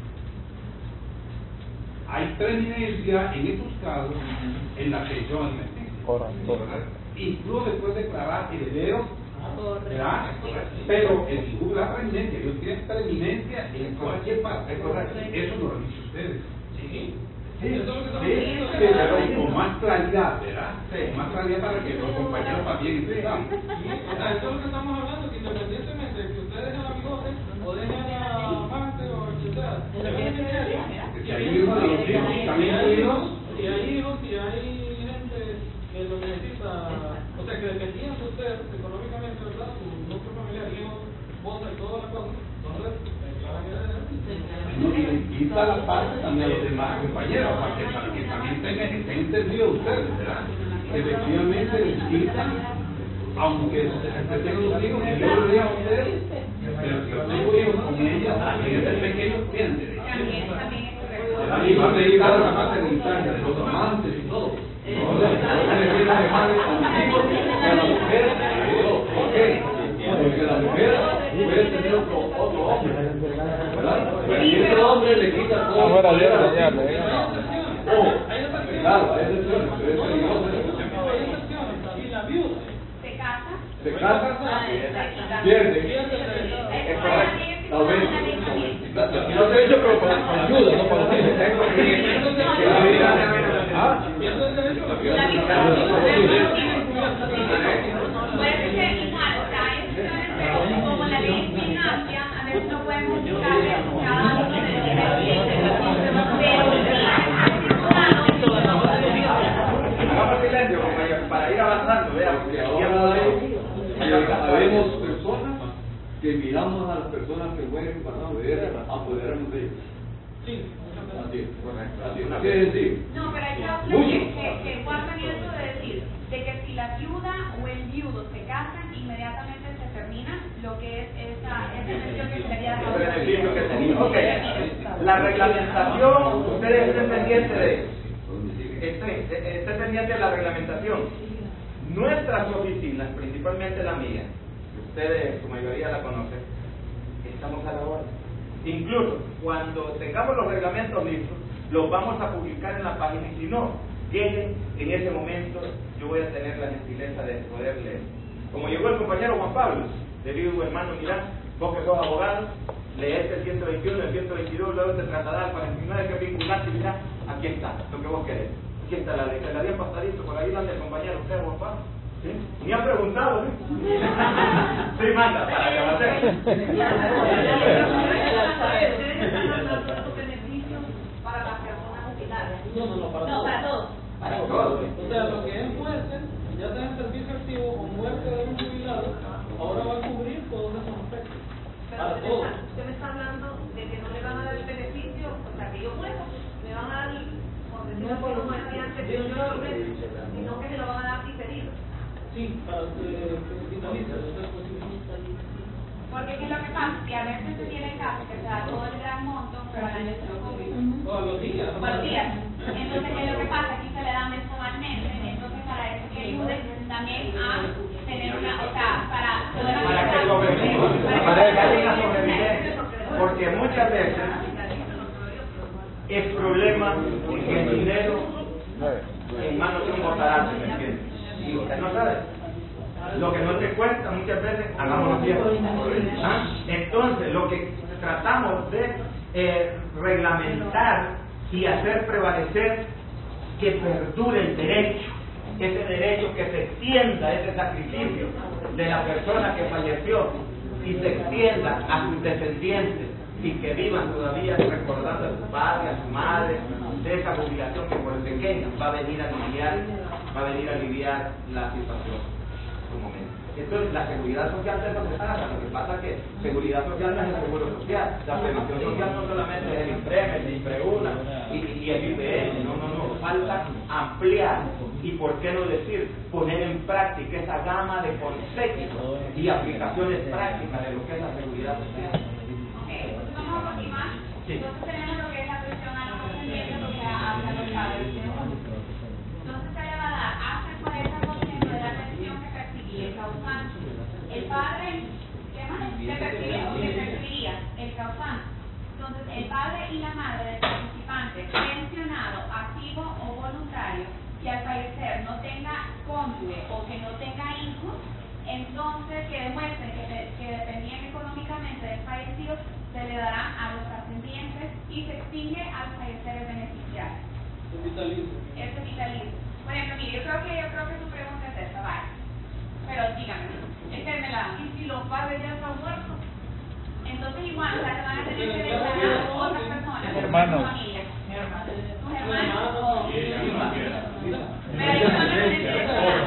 I: Hay preeminencia en estos casos en la pensión alimenticia.
F: Correcto.
I: Incluso después de declarar herederos, ¿verdad? Pero el que jubila la preeminencia, ellos tienen preeminencia en cualquier parte. Eso no lo han dicho ustedes.
E: Sí.
I: Sí,
E: Eso es lo que estamos
I: sí,
E: diciendo.
I: sí, pero con más claridad, ¿verdad? Con más claridad para que los compañeros también entiendan.
E: Sí, o sea, esto es lo que estamos hablando, que independientemente de que ustedes dejen a bigote o dejen a amante o etcétera,
I: Si hay hijos, los hijos están incluidos.
E: si hay hijos, si hay gente que lo necesita, o sea, que dependían de ustedes económicamente, ¿verdad? Su núcleo familiar, hijos, esposa y toda la cosa, entonces, declaran heredero.
I: No, y le quita la parte también a los demás compañeros, para que, para que también tengan, estén entendidos ustedes, ¿verdad? Efectivamente les quita, aunque usted tenga unos hijos, y yo lo diga a ustedes, pero si yo tengo hijos con ella, también es el pequeño tiene derecho.
B: También, también es correcto.
I: Y va a dedicar a la parte hereditaria de los amantes y todo. No, le refiero a dejarle a los hijos y a la mujer. ¿Por qué? Porque la mujer puede tener otro, otro hombre, ¿verdad? Y ese hombre le quita todo.
F: Ahora ya, ya, ya,
I: Oh, claro, hay excepciones, pero es peligroso.
E: Y la viuda
B: Se casa.
I: Se casa, pierde. Es correcto. La venta.
D: No te he dicho, pero para, para ayuda, no para ti.
F: Ah,
B: Puede ser igual, o sea, hay excepciones, pero como la ley es bien amplia, a veces no podemos buscarle cada uno de los pero
A: Hagamos silencio, compañeros, para ir avanzando, vea, porque
D: Ahora habemos personas que miramos a las personas que mueren para poder apoderarnos de ellos.
E: sí,
D: Así es, correcto. Así es. Así es decir,
B: no, pero hay cláusulas que, que, que guardan eso de decir de que si la viuda o el viudo se casan, inmediatamente se termina lo que es esa, esa pensión que se le había dado.
A: el beneficio que tenía. Ok, la reglamentación, ustedes estén pendientes de estén, estén pendientes de la reglamentación. Nuestras oficinas, principalmente la mía, ustedes, su mayoría la conocen, estamos a la orden. Incluso cuando tengamos los reglamentos listos, los vamos a publicar en la página y si no, lleguen en ese momento, yo voy a tener la gentileza de poder leer. Como llegó el compañero Juan Pablo, le digo, hermano, mira, vos que sos abogado, leeste el ciento veintiuno, el ciento veintidós, luego te trasladas al cuarenta y nueve, que es vinculante, y mira, aquí está, lo que vos querés. Aquí está la ley, se la había pasadito por ahí donde el compañero, usted, Juan Pablo. ¿Sí? Ni ha preguntado, ¿sí? Sí, manda, para que avancemos.
B: Para las personas jubiladas.
E: no, no, no, para
B: No,
E: todos.
B: para todos.
A: Para todos.
E: O sea, lo que es muerte, ya sea en servicio activo o muerte de un jubilado, ahora va a cubrir todos esos aspectos. Para
J: Pero
E: todos.
J: usted me está hablando de que no le van a dar el beneficio, o sea, que yo muero, me van a dar, por decirlo así, como decía antes, que yo no lo sé, sino que se lo van a dar diferido.
E: Sí, para que que finalice.
B: Porque ¿qué es lo que pasa? Que a veces se tiene el caso que se da todo el gran monto, pero al año se lo cobran.
E: Todos los días.
B: Por días. Entonces, ¿qué es lo que pasa? Aquí se le dan mensualmente, entonces para eso que ayude también a tener una, o sea, para poder
A: Para que
B: ayudar-
A: sobreviva,
B: para
A: para que
B: que
A: haya una sobrevivencia. Porque muchas veces es problema en que el dinero en manos de un botarate, ¿me entiendes? Y usted no sabe. Lo que no te cuesta muchas veces, hagámoslo bien. ¿Ah? Entonces, lo que tratamos de eh, reglamentar y hacer prevalecer que perdure el derecho, ese derecho que se extienda, ese sacrificio de la persona que falleció y se extienda a sus descendientes y que vivan todavía recordando a su padre, a su madre, de esa jubilación que por pequeña va a venir a aliviar, va a venir a aliviar la situación. Un momento. Entonces, la seguridad social de eso se trata. Lo que pasa es que seguridad social no es el seguro social. La previsión social no solamente es el INPREM, el INPREUNA y, y el I P N. No, no, no. Falta ampliar y, por qué no decir, poner en práctica esa gama de conceptos y aplicaciones prácticas de lo que es la seguridad social.
B: Ok, entonces vamos a continuar.
A: Sí.
B: Entonces tenemos lo que es la presión a los ascendientes, lo que hace a los padres. Entonces hay y la madre del participante pensionado, activo o voluntario que al fallecer no tenga cónyuge o que no tenga hijos, entonces que demuestren que, que dependían económicamente del fallecido, se le dará a los ascendientes y se extingue al fallecer el beneficiario.
E: Es vitalicio.
B: Es vitalicio. Por ejemplo, mire, yo creo que yo creo que su pregunta es esta, vaya. Pero dígame, es que me la...
J: Y si los padres ya están muertos,
B: entonces igual, o sea, que van a tener que declarar a otras personas,
F: Hermanos.
B: sus familias, sus hermanos o...
E: Mira.
B: Pero ellos van a tener que declarar.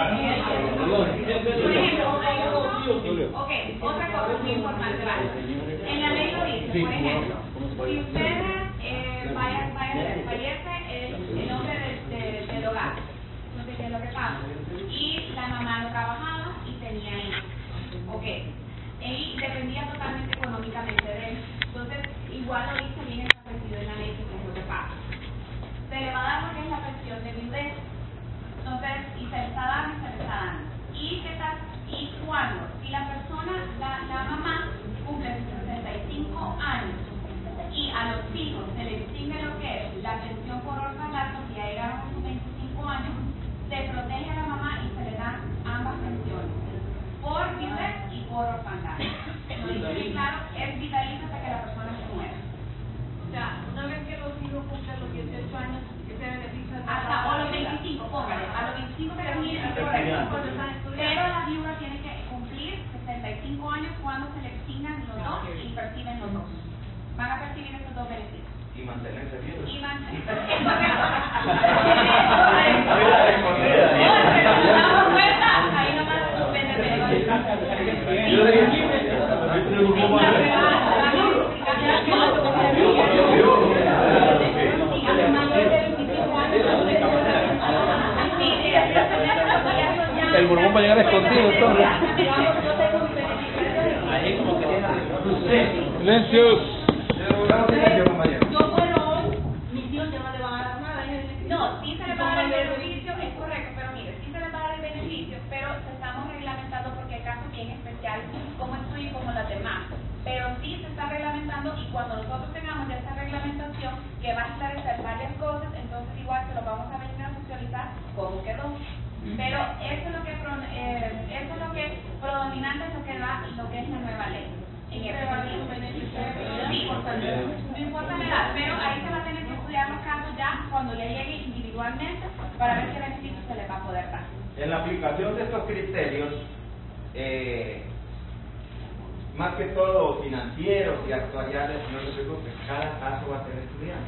B: Por ejemplo, hay otro... Ok, otra cosa muy importante, vale. En la ley lo dice, por ejemplo, si ustedes eh, vayan, vayan a ver, fallece el, el hombre del, del, del hogar, no sé qué es lo que pasa, y la mamá no trabajaba y tenía hijos, ok, y dependía totalmente económicamente de él, entonces igual lo dice bien establecido en la ley que es lo que pasa. Se le va a dar lo que es la pensión de viudez, entonces, y se le está dando y se le está dando. ¿Y qué tal? ¿Y cuándo? Si la persona, la, la mamá, cumple sus sesenta y cinco años y a los hijos se le extingue lo que es la pensión por orfanato, si ya llegaron a sus veinticinco años, se protege a la mamá y se le dan ambas pensiones, por viudez y por orfandad. Lo dice bien claro, es vitalicio hasta que la persona se muera.
J: o sea, una vez que los hijos cumplen los dieciocho años, ese beneficio
B: Hasta o los veinticinco, póngale, a los veinticinco que terminen, pero la viuda tiene que cumplir sesenta y cinco años cuando se le extingan los dos y perciben los dos. Van a percibir estos dos beneficios.
A: Y mantenerse vivo.
B: Y mantenerse. Es correcto. Ahí nomás suspende
F: El Borbón va a llegar escondido entonces. Silencios.
J: yo muero hoy, mis hijos ya no le van a dar nada.
B: No, sí se le va a dar el beneficio, es correcto, pero mire, sí se le va a dar el beneficio, pero se estamos reglamentando porque hay casos bien especiales, como el suyo y como las demás. Pero sí se está reglamentando y cuando nosotros tengamos ya esta reglamentación que va a esclarecer varias cosas, entonces igual se lo vamos a venir a socializar cómo quedó. Pero eso es lo que eh, eso es lo que predominante es lo que va lo que es la nueva ley. En este sentido, sí, no importa la edad, pero ahí se va a tener que estudiar los casos ya cuando ya llegue individualmente para ver qué beneficio se le va a poder dar.
A: En la aplicación de estos criterios, eh, más que todo financieros y actuariales, no les digo que cada caso va a ser estudiado.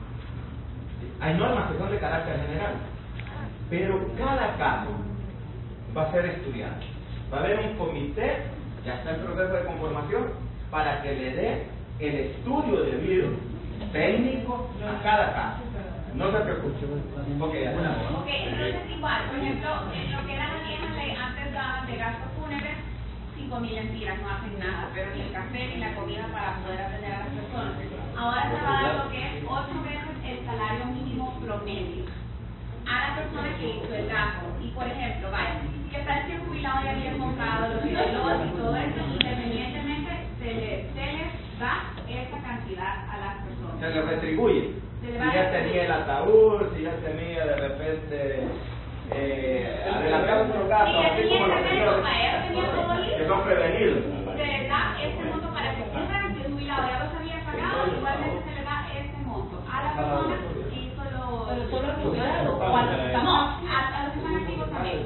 A: Hay normas que son de carácter general, pero cada caso va a ser estudiado. Va a haber un comité, ya está en proceso de conformación, para que le dé el estudio debido, técnico, a cada caso. No se preocupe. Okay,
B: ok, entonces igual, por ejemplo, en lo que era la vieja ley, antes daban de gastos fúnebres cinco mil lempiras, no hacen nada, pero ni el café ni la comida para poder atender a las personas. Ahora se va a dar lo que es ocho veces el salario mínimo promedio a la persona que hizo el gasto. Y por ejemplo, vaya, que tal si el jubilado ya había comprado los regalos y todo eso, independientemente se le, se les da esa cantidad a las personas.
A: Se le retribuye.
B: Se le
A: Si
B: va a
A: ya
B: retribuir.
A: tenía el ataúd, si ya tenía de repente eh, adelantar unos gastos,
B: Si ya
A: así
B: tenía
A: como los
B: ese
A: señores
B: método, para él tenía todo listo,
A: que son prevenidos.
B: se le da ese monto para que cubran que el jubilado ya los había pagado, igualmente se le da ese monto a la persona que hizo los...
J: Pero solo al jubilado, o a los que están
B: No, a, a los que están activos también.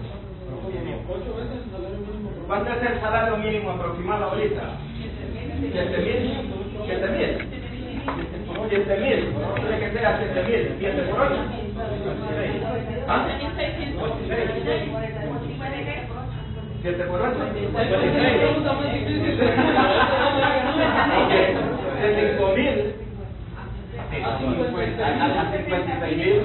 E: Ocho veces el salario mínimo.
A: ¿Cuánto es el salario mínimo aproximado ahorita? ¿Siete mil? ¿Siete mil? Siete mil, no tiene que ser a siete mil, siete por ocho. ¿Ah? ¿Siete por ocho? De cinco mil a cincuenta y seis mil.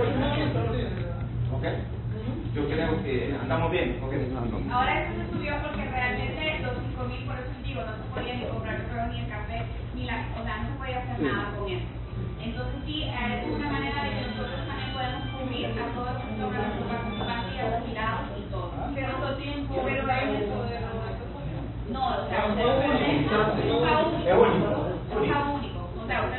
A: ¿Ok? Yo creo que andamos bien. Okay.
B: Ahora eso se subió porque realmente los cinco mil, por eso digo, no se podía ni comprar el ni el café, ni la, o sea, no se podía hacer nada con eso. Entonces sí, es una manera de que nosotros también podemos cubrir a todos los que son nuestros participantes y a los jubilados y todo.
J: ¿Cuánto tiempo? Pero hay eso de los...
B: No, o sea, usted puede, es un pago único,
A: Es único.
B: un pago único. O sea, usted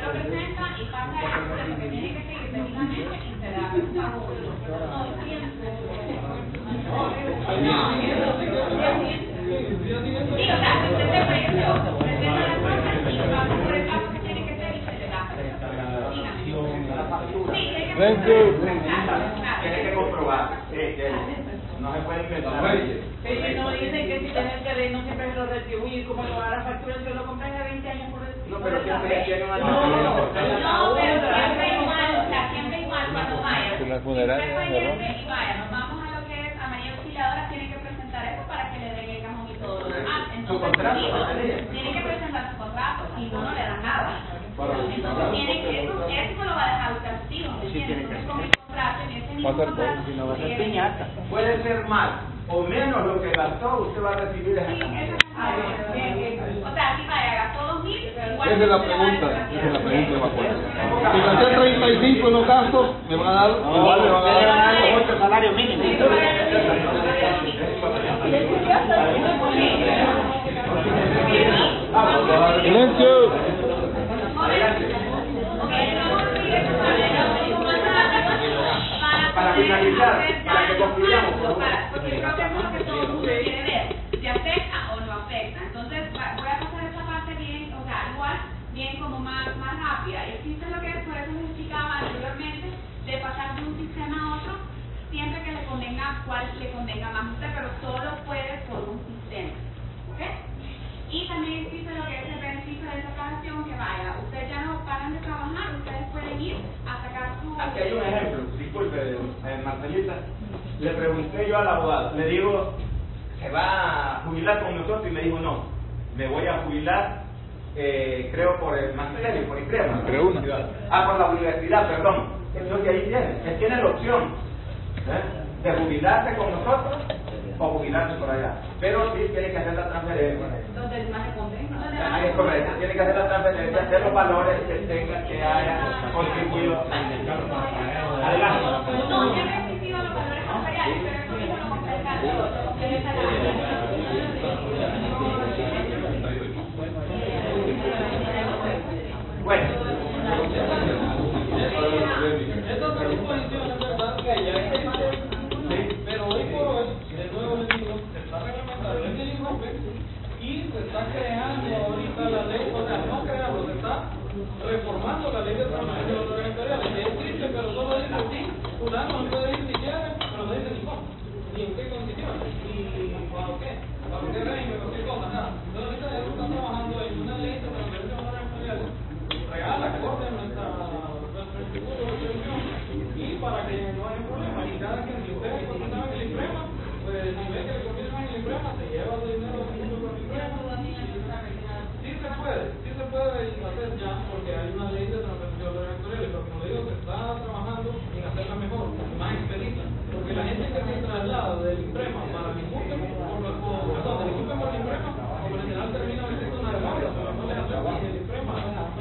B: Sí, o sea, usted se falleció, presenta las cosas y pasa por el paso que tiene que ser y se le da. Dígame. Sí, tiene que comprobar.
A: Tiene que comprobar. Eh, que no se puede inventar.
J: Ellos no dicen que si tiene el terreno siempre se lo retribuye, como lo va a la factura, yo lo compré hace veinte años por el...
A: No, pero siempre tiene una
B: No, no, pero siempre igual, o sea, siempre igual cuando vaya.
F: Con la
B: Si
F: funeraria,
B: usted
F: ¿verdad?
B: fallece y vaya, nos vamos a lo que es a María Auxiliadora, tiene que presentar eso para que le den el cajón y todo lo demás. Entonces,
A: contrato,
B: digo,
A: ¿no tenía?
B: tiene que presentar su contrato, si no, no le dan nada. Entonces, tiene que, eso, eso lo va a dejar usted activo, ¿entiendes? Entonces, con el contrato, en ese mismo
F: Pasa el
B: contrato,
F: pobre, si no va a ser
B: tiene-
F: piñata.
A: Puede ser más o menos lo que gastó, usted va a recibir esa
B: Sí,
A: cantidad.
B: eso es así. Bien, bien. O sea, si vaya, gastó dos mil, igual
D: Esa es la pregunta, esa es la pregunta de Macuera. Si gasté treinta y cinco en los gastos, me van a dar, igual me van a dar
H: ocho salarios mínimos.
F: ¡Silencio!
A: Para finalizar, para que concluyamos, por favor.
B: Para, porque creo que eso es lo que todo el mundo quiere ver, si afecta o no afecta. Entonces, va- voy a pasar esta parte bien, o sea, igual, bien como más, más rápida. Existe lo que es, por eso les explicaba anteriormente, de pasar de un sistema a otro, siempre que le convenga, cuál le convenga más a usted, pero solo puede por un sistema. ¿Ok? Y también existe lo que es el beneficio de separación, que vaya, ustedes ya no paran de trabajar, ustedes pueden ir a sacar su...
A: Aquí hay un ejemplo, disculpe, eh, Marcelita. Le pregunté yo al abogado, le digo, ¿se va a jubilar con nosotros? Y me dijo, no, me voy a jubilar, eh, creo, por el magisterio, por ICREMA.
F: Entre una.
A: Ah, por la universidad, perdón. Entonces ahí tiene, él tiene la opción ¿eh? de jubilarse con nosotros o jubilarse por allá. Pero sí tiene que hacer la transferencia.
B: Donde más le convenga.
A: Ah, es correcto, tiene que hacer la transferencia de los valores que tenga, que haya contribuido. Adelante.
B: No, no he recibido los valores salariales, pero eso mismo lo completa, lo, lo completa la...
A: Bueno.
E: Esta predisposición es verdad que ya existe, pero hoy por hoy, de nuevo les digo, se está reglamentando en el INJUVE y se está creando ahorita la ley, o sea, no creando, se está reformando la ley de transferencia de valores sectoriales. Es triste, pero solo dice, fulano no puede ir si quiere, pero no dice ni cómo, ni en qué condiciones, y bajo qué, bajo qué régimen, o qué cosa, nada. Entonces ahorita ya se está trabajando en una ley de transferencia de valores sectoriales real, acorde a nuestra, nuestro instituto de previsión, y para que no haya problema, y cada quien, si usted contrataba en el IPREMA, pues si ve que le confirman en el IPREMA, se lleva el dinero del mundo con el IPREMA. Sí se puede, sí se puede hacer ya, porque hay una ley de transferencia de valores sectoriales, pero como digo, se está trabajando en hacerla mejor, más expedita, porque la gente que se traslada del IPREMA para el INJUVE, por, por, perdón, del INJUVE para el IPREMA, por lo general termina metiendo una demanda, pero no les aceptan ni el IPREMA.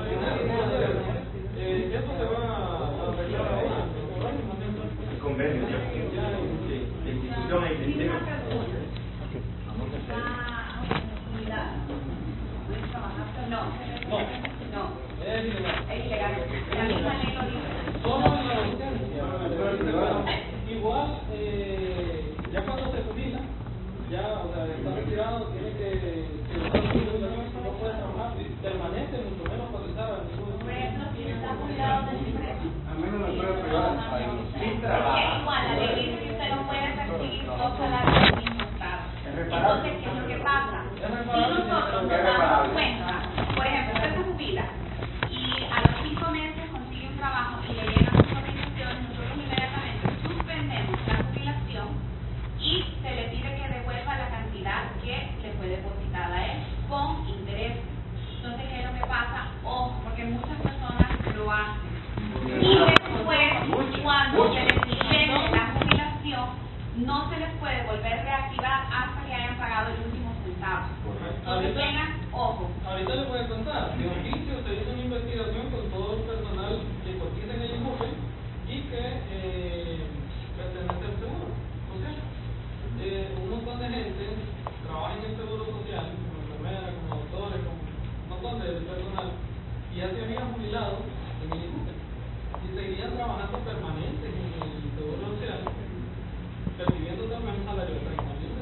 E: Eh, eso se va a arreglar ahora, próximamente.
A: El convenio. Sí, la institución es
B: Mínima pregunta. ¿Está jubilada? ¿Puedes trabajar? No.
E: No.
B: No.
E: Es ilegal.
B: Es ilegal. La misma ley lo dice.
E: Solo en la urgencia. Igual, eh, ya cuando se jubila, ya, o sea, está retirado, tiene que, que no puede trabajar permanente, mucho menos cotizar a ningún.
B: Por ejemplo, si no está jubilado del IPREMA.
A: Al menos la empresa privada. Sin trabajo.
B: Es igual, la ley dice que usted no puede percibir dos salarios del mismo estado. Entonces, ¿qué es lo que pasa? Si nosotros nos damos cuenta, por ejemplo, usted se jubila y a los cinco meses consigue un trabajo y le llegan sus cotizaciones, nosotros inmediatamente suspendemos la jubilación y se le pide que devuelva la cantidad que le fue depositada a él con interés. Entonces, ¿qué es lo que pasa? Ojo, porque muchas personas lo hacen. Y después, cuando se les suspende la jubilación, no se les puede volver a reactivar hasta que hayan pagado el último centavo. Entonces tengan ojo.
E: Ahorita les voy a contar, de oficio se hizo una investigación con todo el personal que cotiza en el INJUVE y que eh, pertenece al seguro social. Eh, un montón de gente trabaja en el seguro social, como enfermeras, como doctores, como un montón de personal, y ya se habían jubilado en el INJUVE y seguían trabajando permanentes en el seguro social, percibiendo también un salario de treinta mil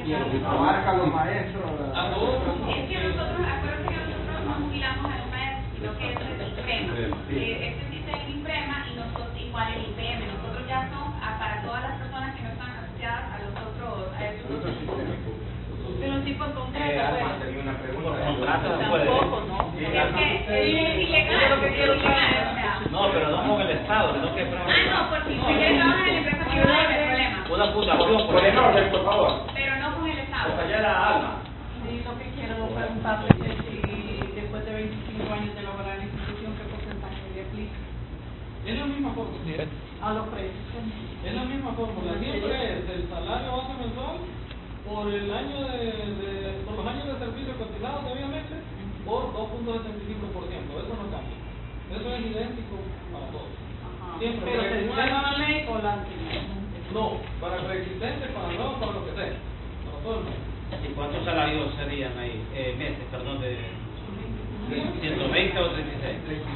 C: abarca a los maestros.
E: A todos.
B: Es que nosotros, acuérdense que nosotros no jubilamos a los maestros, sino que es el IPREMA. Eh, este dice el IPREMA y nosotros igual el I P M. Nosotros ya son a, para todas las personas que no están asociadas a los otros, a esos otros sistemas.
J: Pero tipo entonces
A: Eh,
J: se
A: Alma,
J: puede.
A: tenía una pregunta.
G: Por contrato se puede.
J: Tampoco, ¿no?
A: Sí,
B: Es
A: Alma.
B: que es ilegal,
J: Yo lo que quiero
B: es ilegal, o sea.
G: No, pero no con el Estado, sino que
B: Ah, no, por si usted quiere trabajar en la empresa privada, no hay problema.
G: una fundación, por
A: Por
G: ejemplo.
A: ejemplo, por favor.
B: Pero no con el Estado.
A: Compañera Alma.
J: Sí, lo que quiero preguntarle es si después de veinticinco años de laborar en la institución, ¿qué porcentaje le aplica
E: Es la misma fórmula.
J: a los precios?
E: Es la misma fórmula. Siempre es el salario base mensual por el año de, de por los años de servicio cotizados, obviamente, por dos punto setenta y cinco por ciento. Eso no cambia. Eso es idéntico para todos. Siempre.
J: Pero
E: para
J: según la
E: existente-
J: nueva ley o la antigua.
E: No, para preexistente, para nuevo, para lo que sea. Para todo el mundo.
G: ¿Y cuántos salarios serían ahí? Eh, meses, perdón, de ciento veinte o treinta y seis.
E: treinta y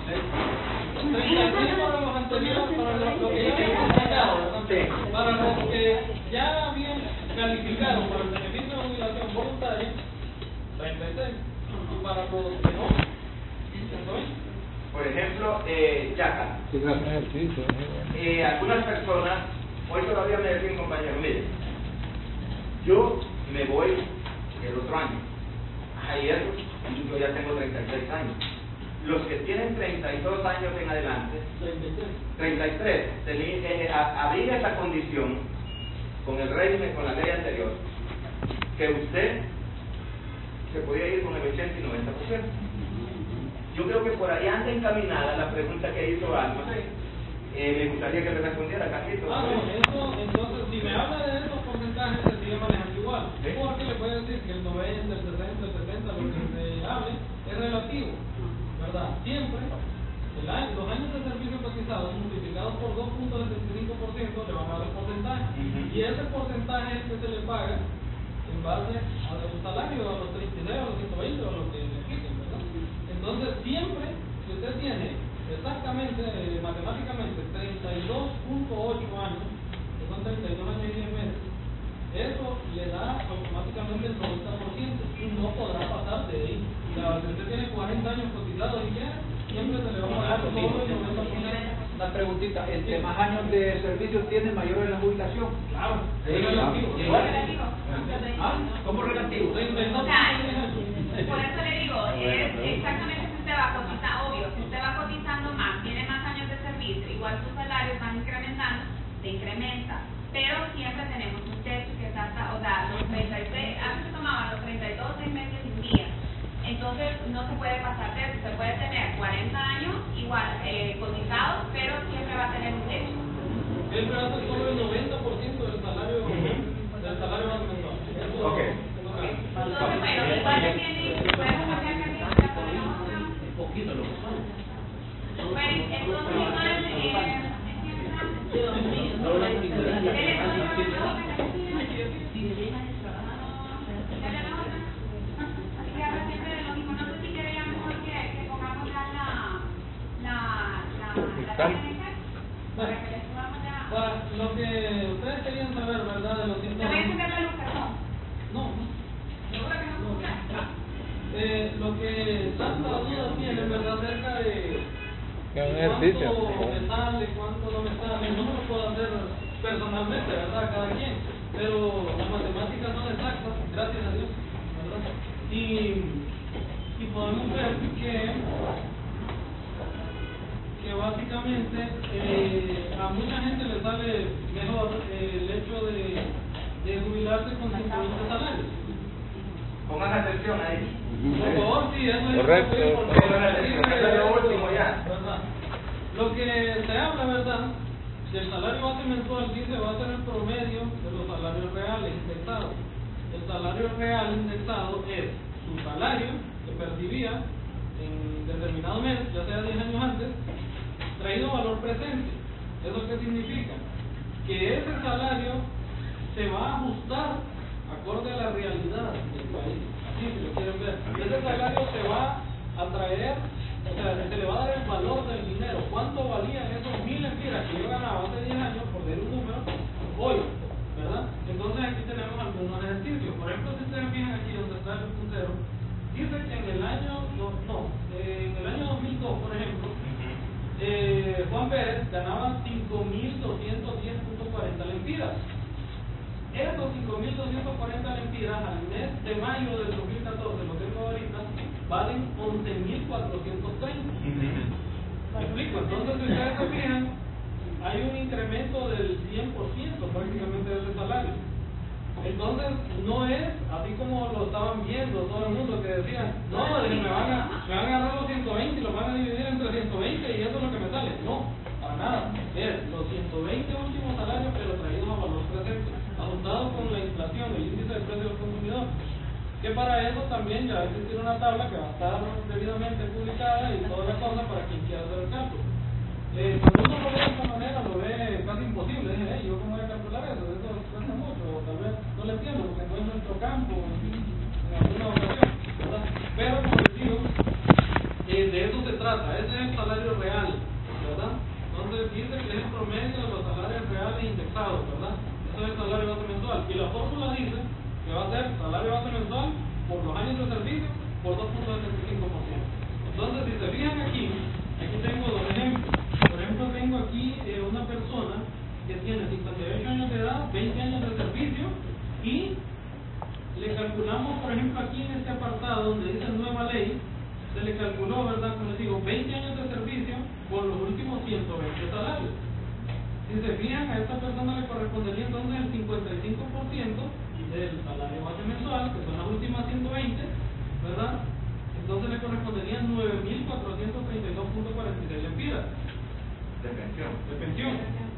E: seis para los anteriores, para los lo que ya habían sacado, para los que ya habían calificado para el beneficio de jubilación voluntaria, treinta y seis. Y para los que no, ciento veinte.
A: Por ejemplo, eh, Yaca.
F: Sí, es un ejercicio.
A: Eh, algunas personas, hoy todavía me decía un compañero, mire, yo me voy el otro año. Ayer yo ya tengo treinta y seis años. Los que tienen treinta y dos años en adelante, treinta y tres, tení- eh, a- había esa condición con el régimen, con la ley anterior, que usted se podía ir con el ochenta y noventa por ciento. Yo creo que por ahí anda encaminada la pregunta que hizo Alma. Eh, me gustaría que le respondiera, Carlitos.
E: Ah, no, eso, entonces, si me habla de esos porcentajes, se sigue manejando igual.
A: ¿Sí?
E: Porque le puede decir que el noventa, el sesenta, el setenta, lo que se hable, es relativo, ¿verdad? Siempre, el año, los años de servicio cotizado multiplicados por dos punto setenta y cinco por ciento le van a dar el porcentaje.
A: Ujú.
E: Y ese porcentaje es que se le paga en base a un salario, a los treinta y seis, a los ciento veinte, o a lo que le expliquen, ¿verdad? Entonces, siempre, si usted tiene exactamente, eh, matemáticamente, treinta y dos punto ocho años, que son treinta y dos años y diez meses, eso le da automáticamente el noventa por ciento y no podrá pasar de ahí. O sea, si usted tiene cuarenta años cotizados y quiere, siempre se le va a pagar todo el noventa por ciento.
C: Una preguntita, entre más años de servicio tiene, mayor es la jubilación.
E: Claro,
A: Sí,
E: es relativo.
A: igual.
B: Relativo.
E: ¿Ah?
A: ¿Cómo relativo?
E: treinta y dos
B: O sea,
E: años.
B: por eso le digo, es exactamente si usted va cotizando, obvio, si usted va cotizando más, tiene más años de servicio, igual sus salarios van incrementando, se incrementa, pero siempre tenemos un techo que está hasta, o sea, los treinta y seis, antes se tomaban los treinta y dos, seis meses y un día, entonces no se puede pasar de eso, se puede tener cuarenta años, igual, eh, cotizados, pero siempre va a tener un techo.
E: Siempre hace solo el noventa por ciento del salario, del salario base mensual. Eso
A: Ok.
E: no cambia.
B: Entonces, bueno, igual tiene, podemos cambiar que aquí, la ponemos acá.
G: Un poquito lo que son.
B: Bueno, entonces igual, eh,
G: No lo hay ninguna.
E: Para lo que ustedes querían saber, ¿verdad? De los ciento No, eh, lo que tanta duda tiene, ¿verdad? Acerca de
F: Es un ejercicio.
E: cuánto me sale, cuánto no me sale, no me lo puedo hacer personalmente, ¿verdad? Cada quien, pero las matemáticas son exactas, gracias a Dios, ¿verdad? Y, y podemos ver que, que básicamente eh, a mucha gente le sale mejor eh, el hecho de, de jubilarse con cincuenta salarios.
A: Pongan atención ahí.
E: Por favor, sí, eso es
F: Correcto.
E: porque
A: Pongan atención, eso es lo último ya.
E: ¿verdad? Lo que se habla, ¿verdad? Del salario base mensual dice va a ser el promedio de los salarios reales indexados. El salario real indexado es su salario que percibía en determinado mes, ya sea diez años antes, traído a valor presente. ¿Eso qué significa? Que ese salario se va a ajustar acorde a la realidad del país. Así si lo quieren ver. Ese salario se va a traer, o sea, se le va a dar el valor del dinero. ¿Cuánto valían esos mil empiras que yo ganaba hace diez años, por decir un número, hoy? ¿Verdad? Entonces aquí tenemos algunos ejercicios. Por eh, Juan Pérez ganaba cinco mil doscientos diez punto cuarenta lempiras. Esos cinco mil doscientos cuarenta lempiras al mes de mayo del dos mil catorce, lo tengo ahorita, valen once mil cuatrocientos treinta. ¿Me explico? Entonces, si ustedes se fijan, hay un incremento del cien por ciento prácticamente de ese salario. Entonces, no es así como lo estaban viendo todo el mundo que decían, no, me van a, me van a agarrar los ciento veinte y los van a dividir entre ciento veinte y eso es lo que me sale. No, para nada. Es los ciento veinte últimos salarios, pero traídos a valor presente, ajustado con la inflación, el índice de precio del consumidor. Que para eso también ya existe una tabla que va a estar debidamente publicada y toda la cosa para quien quiera hacer el cálculo. Eh, cuando uno lo ve de esta manera, lo ve casi imposible. Dije, hey, ¿yo cómo voy a calcular eso? Eso cuesta mucho, o tal vez no lo entiendo porque no es nuestro campo en alguna ocasión, ¿verdad? Pero como les digo, eh, de eso se trata, ese es el salario real, ¿verdad? Entonces dice que es el promedio de los salarios reales indexados, ¿verdad? Eso es el salario base mensual. Y la fórmula dice que va a ser salario base mensual por los años de servicio por dos punto setenta y cinco por ciento. Entonces, si se fijan aquí, aquí tengo dos ejemplos. Por ejemplo, tengo aquí eh, una persona que tiene cincuenta y ocho años de edad, veinte años de servicio, y le calculamos, por ejemplo, aquí en este apartado donde dice nueva ley, se le calculó, ¿verdad? Como les digo, veinte años de servicio con los últimos ciento veinte salarios. Si se fijan, a esta persona le correspondería entonces el cincuenta y cinco por ciento del salario base mensual, que son las últimas ciento veinte, ¿verdad? Entonces le corresponderían nueve mil cuatrocientos treinta y dos punto cuarenta y seis lempiras
A: De pensión.
E: de pensión.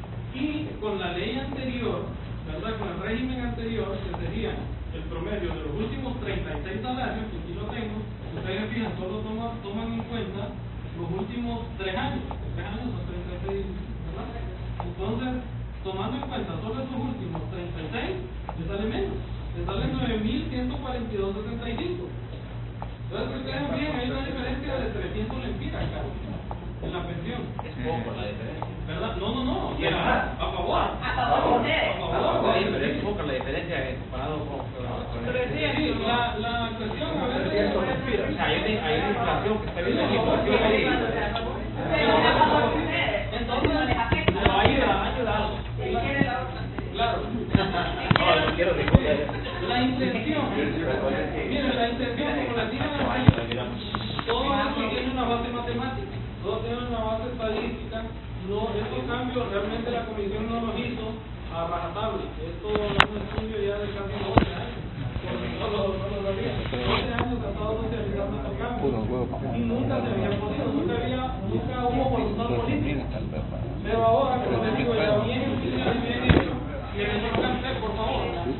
E: Y con la ley anterior, ¿verdad? Con el régimen anterior, que sería el promedio de los últimos treinta y seis salarios, que aquí lo tengo, ustedes fijan, solo toman, toman en cuenta los últimos tres años, tres años son treinta y seis, ¿verdad? Entonces, tomando en cuenta solo esos últimos treinta y seis, le sale menos, le sale nueve mil ciento cuarenta y dos punto setenta y cinco. Entonces, si ustedes ven, hay una diferencia de trescientos lempiras casi en la pensión.
G: Es poco la diferencia.
E: ¿Verdad? No, no, no.
A: ¿Y es más?
E: A favor.
J: A favor de ustedes.
E: A favor.
G: Sí, pero es poca la diferencia eh, comparado con... con-
E: Sí, la, la cuestión a veces...
G: O sea, hay una, hay una inflación que está viendo la inflación ahí.
J: Pero es a favor de ustedes.
E: Entonces,
J: No les afecta.
E: le va a ayudar, va a ayudar.
J: ¿Quién quiere la otra?
E: Claro.
G: No, no quiero recordar.
E: La intención, miren, la intención, como les dije, todo esto tiene una base matemática, todo tiene una base estadística. No, estos cambios realmente la comisión no los hizo a rajatabla. Esto es un estudio ya de casi doce años. No lo, no lo sabía. doce años ha estado socializando estos cambios. Y nunca se había podido, nunca había, nunca hubo voluntad política. Pero ahora, como les digo, ya bien estudiado y bien hecho, tienen los cambios, por favor.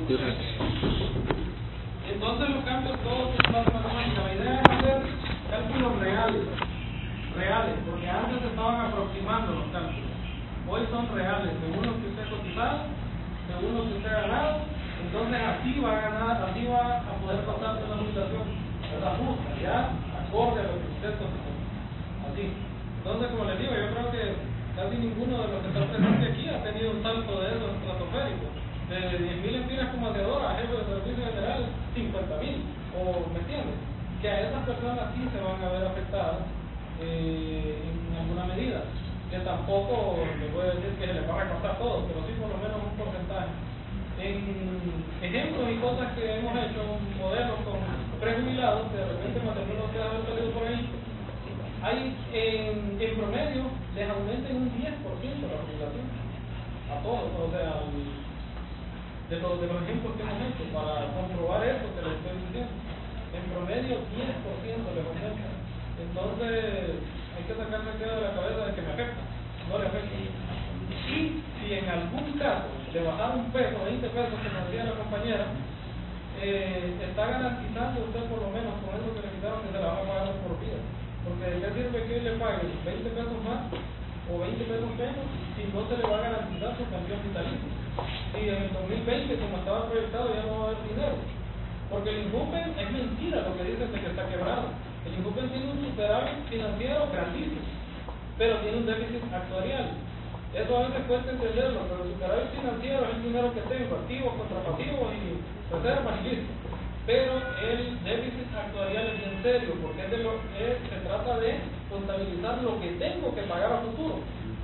E: Entonces los cambios todos son base matemática. La idea es hacer cálculos reales, reales, porque antes se estaban aproximando los cálculos. Hoy son reales, según lo que usted ha cotizado, según lo que usted ha ganado. Entonces así va a ganar, así va a poder pasar de una jubilación, ¿verdad? Justa, ya acorde a lo que usted cotizó. Así. Entonces, como les digo, yo creo que casi ninguno de los que están presentes aquí ha tenido un salto de eso estratosférico. De diez mil empiras como hacedora a jefe de servicio general, cincuenta mil, o ¿me entiendes? Que a esas personas sí se van a ver afectadas eh, en alguna medida, que tampoco les voy a decir que se les va a recortar todo, pero sí por lo menos un porcentaje. En ejemplos y cosas que hemos hecho, modelos con prejubilados, que de repente Maternidad se ha salido por ahí, hay en, en promedio les aumenten un diez por ciento la jubilación a todos, o sea, al, de los, de los ejemplos que hemos hecho para comprobar eso que les estoy diciendo, en promedio diez por ciento les aumenta. Entonces hay que sacarse el dedo de la cabeza de que me afecta, no le afecta. Y si en algún caso le bajar un peso, veinte pesos, que nos decía la compañera, eh, está garantizando usted por lo menos con eso que le quitaron que se la van a pagar por vida. Porque de qué sirve que le paguen veinte pesos más o veinte pesos menos si no se le va a garantizar su pensión vitalicia. Si en el dos mil veinte, como estaba proyectado, ya no va a haber dinero. Porque el INJUPEN es mentira lo que dicen de que está quebrado. El INJUPEN tiene un superávit financiero grandísimo, pero tiene un déficit actuarial. Eso a veces cuesta entenderlo, pero el superávit financiero es el dinero que tengo, activos contra pasivos y reservas y listo. Pero el déficit actuarial es en serio, porque es de lo, es, se trata de contabilizar lo que tengo que pagar a futuro.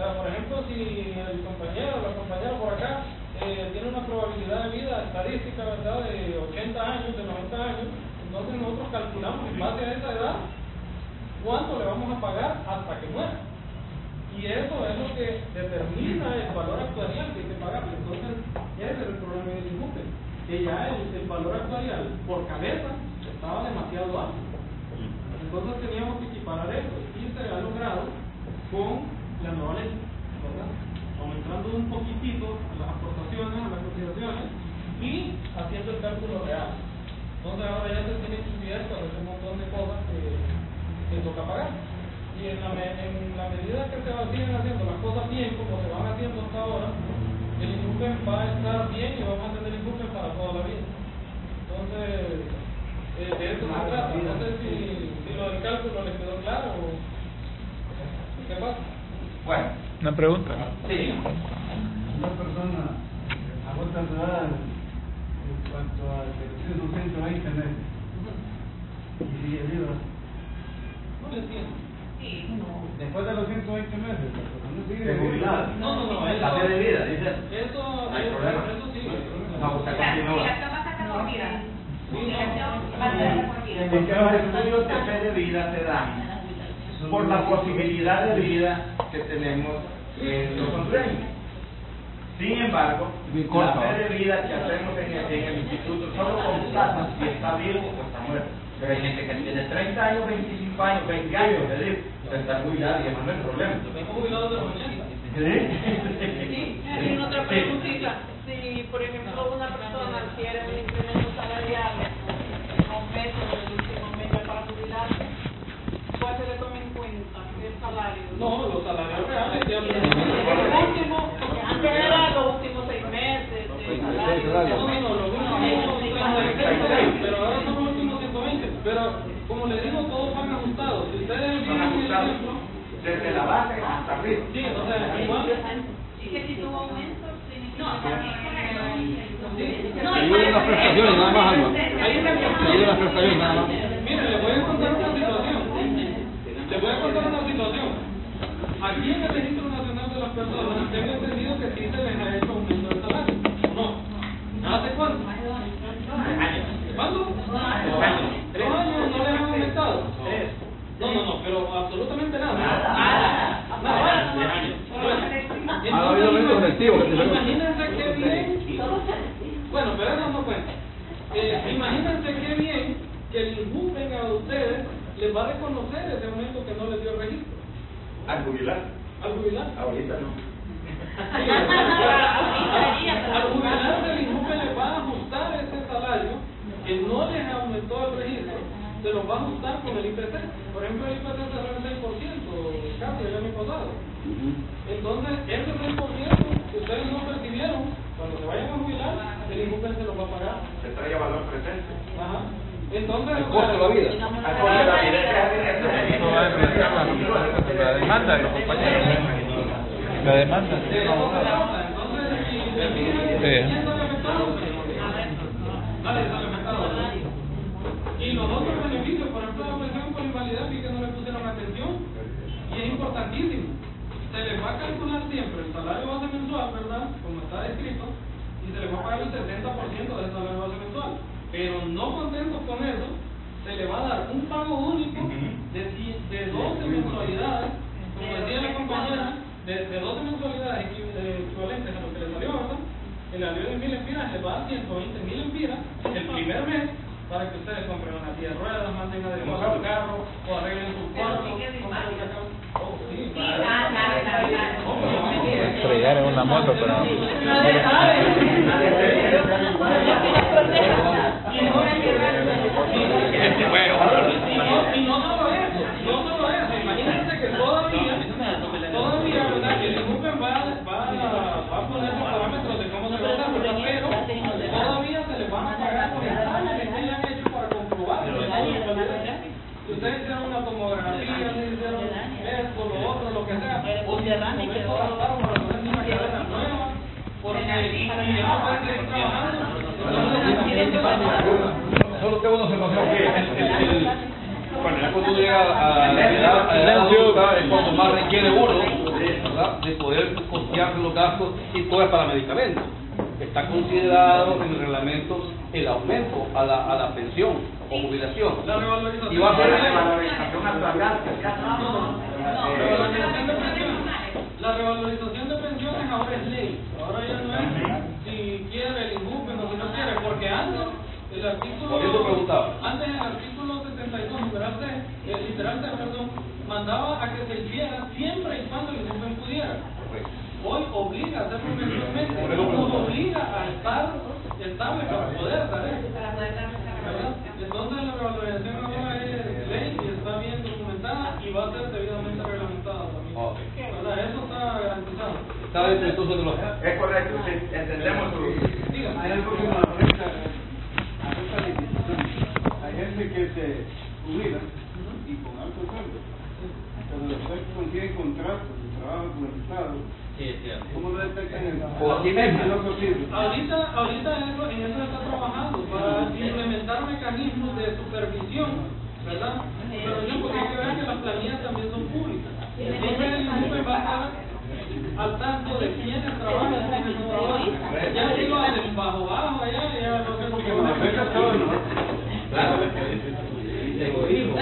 E: sea, por ejemplo, si el compañero o la compañera por acá eh, tiene una probabilidad de vida estadística, ¿verdad?, de ochenta años, de noventa años, entonces nosotros calculamos en base a esa edad cuánto le vamos a pagar hasta que muera. Y eso es lo que determina el valor actuarial que hay que pagar. Entonces, ese es el problema del INJUPE, que ya el, el valor actuarial por cabeza estaba demasiado alto. Entonces teníamos que equiparar eso y se ha logrado con la nueva ley, ¿verdad? Aumentando un poquitito las aportaciones, las cotizaciones y haciendo el cálculo real. Entonces ahora ya se tiene cubierto un montón de cosas que, que toca pagar. Y en la, me, en la medida que se van, siguen haciendo las cosas bien, como se van haciendo hasta ahora, el INJUPE va a estar bien y vamos a tener INJUPE para toda la vida. Entonces, eh, de eso se trata. No sé si, si lo del cálculo les quedó claro o qué pasa.
A: Bueno,
F: una pregunta.
A: Sí.
K: Una persona a vuelta edad en cuanto a que son ciento veinte meses y sigue viva.
E: No le entiendo.
B: Sí.
K: Después de los ciento veinte meses, la persona sigue
A: ¿De
K: viva.
A: jubilada?
E: No, no, no. Eso,
A: La fe de vida, dice.
E: Eso,
A: No hay
E: eso,
A: problema.
E: eso sí.
A: No, usted
B: La
A: continúa.
B: jubilación va a estar dormida.
E: Sí,
B: Jubilación
E: no.
B: va a estar dormida.
A: Es que los estudios de fe de vida se dan por la posibilidad de vida que tenemos en los hondureños. Sin embargo, la fe de vida que hacemos en el, en el instituto solo constata si está vivo o está muerto. Pero hay gente que tiene treinta años, veinticinco años, veinte años, es decir, está jubilado y eso no es problema.
E: Vengo jubilado de los ochenta.
J: Sí, y otra preguntita, si por ejemplo una persona quiere un incremento salarial en un mes o el último mes ya para jubilarse, ¿cuál se le toma en cuenta? ¿El salario?
E: No, los salarios reales ya
J: El último, porque antes era los últimos seis meses de salario.
E: No, no, no, los últimos ciento veinte, pero ahora son los últimos ciento veinte. Pero como les digo, todos van ajustados. Si ustedes
A: Son
E: miran el
A: ajustados
E: ejemplo,
A: desde la base hasta arriba.
E: sí, o sea, igual.
B: Y que si tuvo aumento, significa
E: No,
B: que
E: no,
D: Ayuda en las prestaciones, nada más, Alma.
E: ahí está.
D: Ayuda en las prestaciones, nada más.
E: Mire, le voy a contar una situación. Le voy a contar una situación. Aquí en el Registro Nacional de las Personas tengo entendido que sí se les ha hecho aumento del salario. ¿No? ¿Hace cuánto? ¿Cuánto? ¿Tres años no les han aumentado? No, no, no, pero absolutamente nada. Nada. Nada.
D: Ha habido aumento colectivo.
E: Imagínense qué bien. Bueno, pero eso no cuenta. Eh, imagínense qué bien que el INJUPE a ustedes les va a reconocer ese aumento que no les dio el registro.
A: Al jubilar.
E: Al jubilar.
A: Ahorita no.
E: Al jubilar del INJUPE les va a ajustar ese salario que no les aumentó el registro, se los va a ajustar con el I P C. Por ejemplo, el I P C cerró el seis por ciento casi el año pasado. Entonces, ese seis por ciento que ustedes no percibieron, cuando se vayan a jubilar, el INJUPE se los va a pagar.
A: Se trae valor presente.
E: Ajá. Entonces,
D: El costo de la vida.
A: Al costo de la vida.
F: Eso va en relación a la, la demanda de los compañeros. La demanda.
E: de eso se trata. Entonces, si se fijan, ¿quién sale afectado? Nadie sale afectado. Y los otros beneficios, por ejemplo, la pensión por invalidez, vi que no le pusieron atención. Y es importantísimo. Se les va a calcular siempre el salario base mensual, ¿verdad? Como está descrito, y se les va a pagar el sesenta por ciento del salario base mensual. Pero no contentos con eso, se le va a dar un pago único de, de doce mensualidades, como decía la compañera, de, de doce mensualidades equivalentes a lo que le salió, ¿verdad? El avión de mil empiras les va a dar ciento veinte mil empiras el primer mes para que ustedes compren una silla de ruedas, manden adecuado su carro o arreglen sus cuartos. Oh, sí,
F: Estrellar en una moto, pero...
E: Y no solo eso, no solo eso, imagínense que todavía, todavía, ¿verdad? El INJUPE va, va, va a poner los parámetros de cómo se va a hacer, ¿verdad? Pero todavía se les van a pagar los exámenes que hayan hecho para comprobar. Si ustedes hicieron una tomografía, si hicieron esto, lo otro, lo que sea, o si en algún momento gastaron para poner una cadena nueva, porque si no pueden seguir trabajando,
D: Solo tengo una observación. Bueno, ya cuando uno llega a la edad adulta es cuando más requiere uno, ¿verdad? forma de poder costear los gastos y todo es para medicamentos. Está considerado en el reglamento el aumento a la, a la pensión o jubilación.
E: La revalorización.
D: Y va a ser
A: La revalorización actual.
E: La revalorización de pensiones ahora es ley. Ahora ya no es si quiere el INJUPEN o si no quiere, porque antes el artículo
D: Por eso preguntaba.
E: antes el artículo setenta y dos literal C, el literal C, perdón, mandaba a que se hiciera siempre y cuando el INJUPEN pudiera. Hoy obliga a hacerlo mensualmente, nos obliga a estar estable para poder dar eso. ¿Verdad? Entonces la revalorización ahora es ley y está bien documentada y va a ser debidamente reglamentada también.
D: Okay.
E: ¿Verdad? Eso está garantizado.
D: Está dentro entonces de los...
A: Es correcto, sí, entendemos su...
K: Hay algo que nos afecta a esta legislación. Hay gente que se jubila y con alto sueldo, pero después consigue contratos de trabajo con el Estado. ¿Cómo lo detectan en el
D: O aquí mismo.
E: Ahorita, ahorita eso, en eso se está trabajando para implementar mecanismos de supervisión, ¿verdad? Supervisión, porque hay que ver que las planillas también son públicas. Siempre el INJUPEN va a estar al tanto de quiénes trabajan y quiénes no trabajan. Ya si lo hacen bajo bajo allá, ya lo hacen
K: porque nos afecta a todos, ¿no?
A: Claro, y te digo,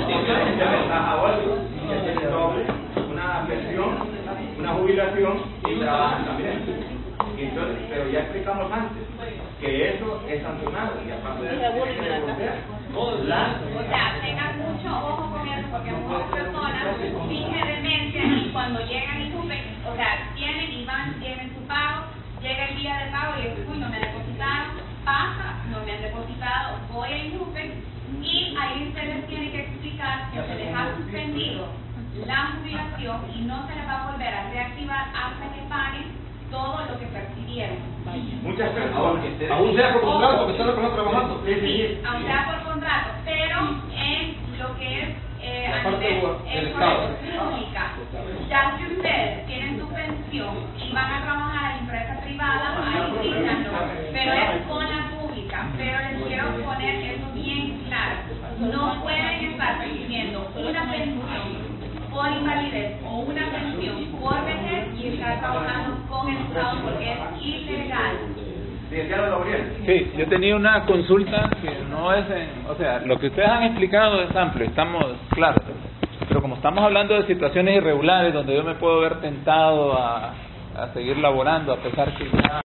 A: que tiene doble, una pensión, una jubilación y trabajan también. Y entonces, pero ya explicamos antes que eso es sancionado y aparte de eso tiene que devolver.
B: O sea, tengan mucho ojo con eso porque muchas personas fingen demencia y cuando llegan y suben, o sea, tienen y van, tienen su pago, llega el día de pago y dicen, uy, no me depositaron, pasa, no me han depositado, voy a INJUPEN y ahí se les tiene que explicar que se les ha suspendido la jubilación y no se les va a volver a reactivar hasta que paguen todo lo que percibieron.
A: Muchas personas,
D: Aún sea por contrato, que está la persona trabajando.
B: Sí, aunque sea por contrato, pero en lo que es eh,
D: La
B: a
D: parte
B: nivel
D: del
B: eh,
D: Estado.
B: pública, ya si ustedes tienen su pensión y van a trabajar a la empresa privada, ahí sí ya no, pero es con la pública. Pero les quiero poner eso bien claro, no pueden estar recibiendo una pensión por invalidez o una pensión por vejez y estar trabajando con el Estado porque es ilegal.
F: Sí, yo tenía una consulta que no es en, o sea, lo que ustedes han explicado es amplio, estamos claros, pero como estamos hablando de situaciones irregulares donde yo me puedo ver tentado a, a seguir laborando a pesar que ya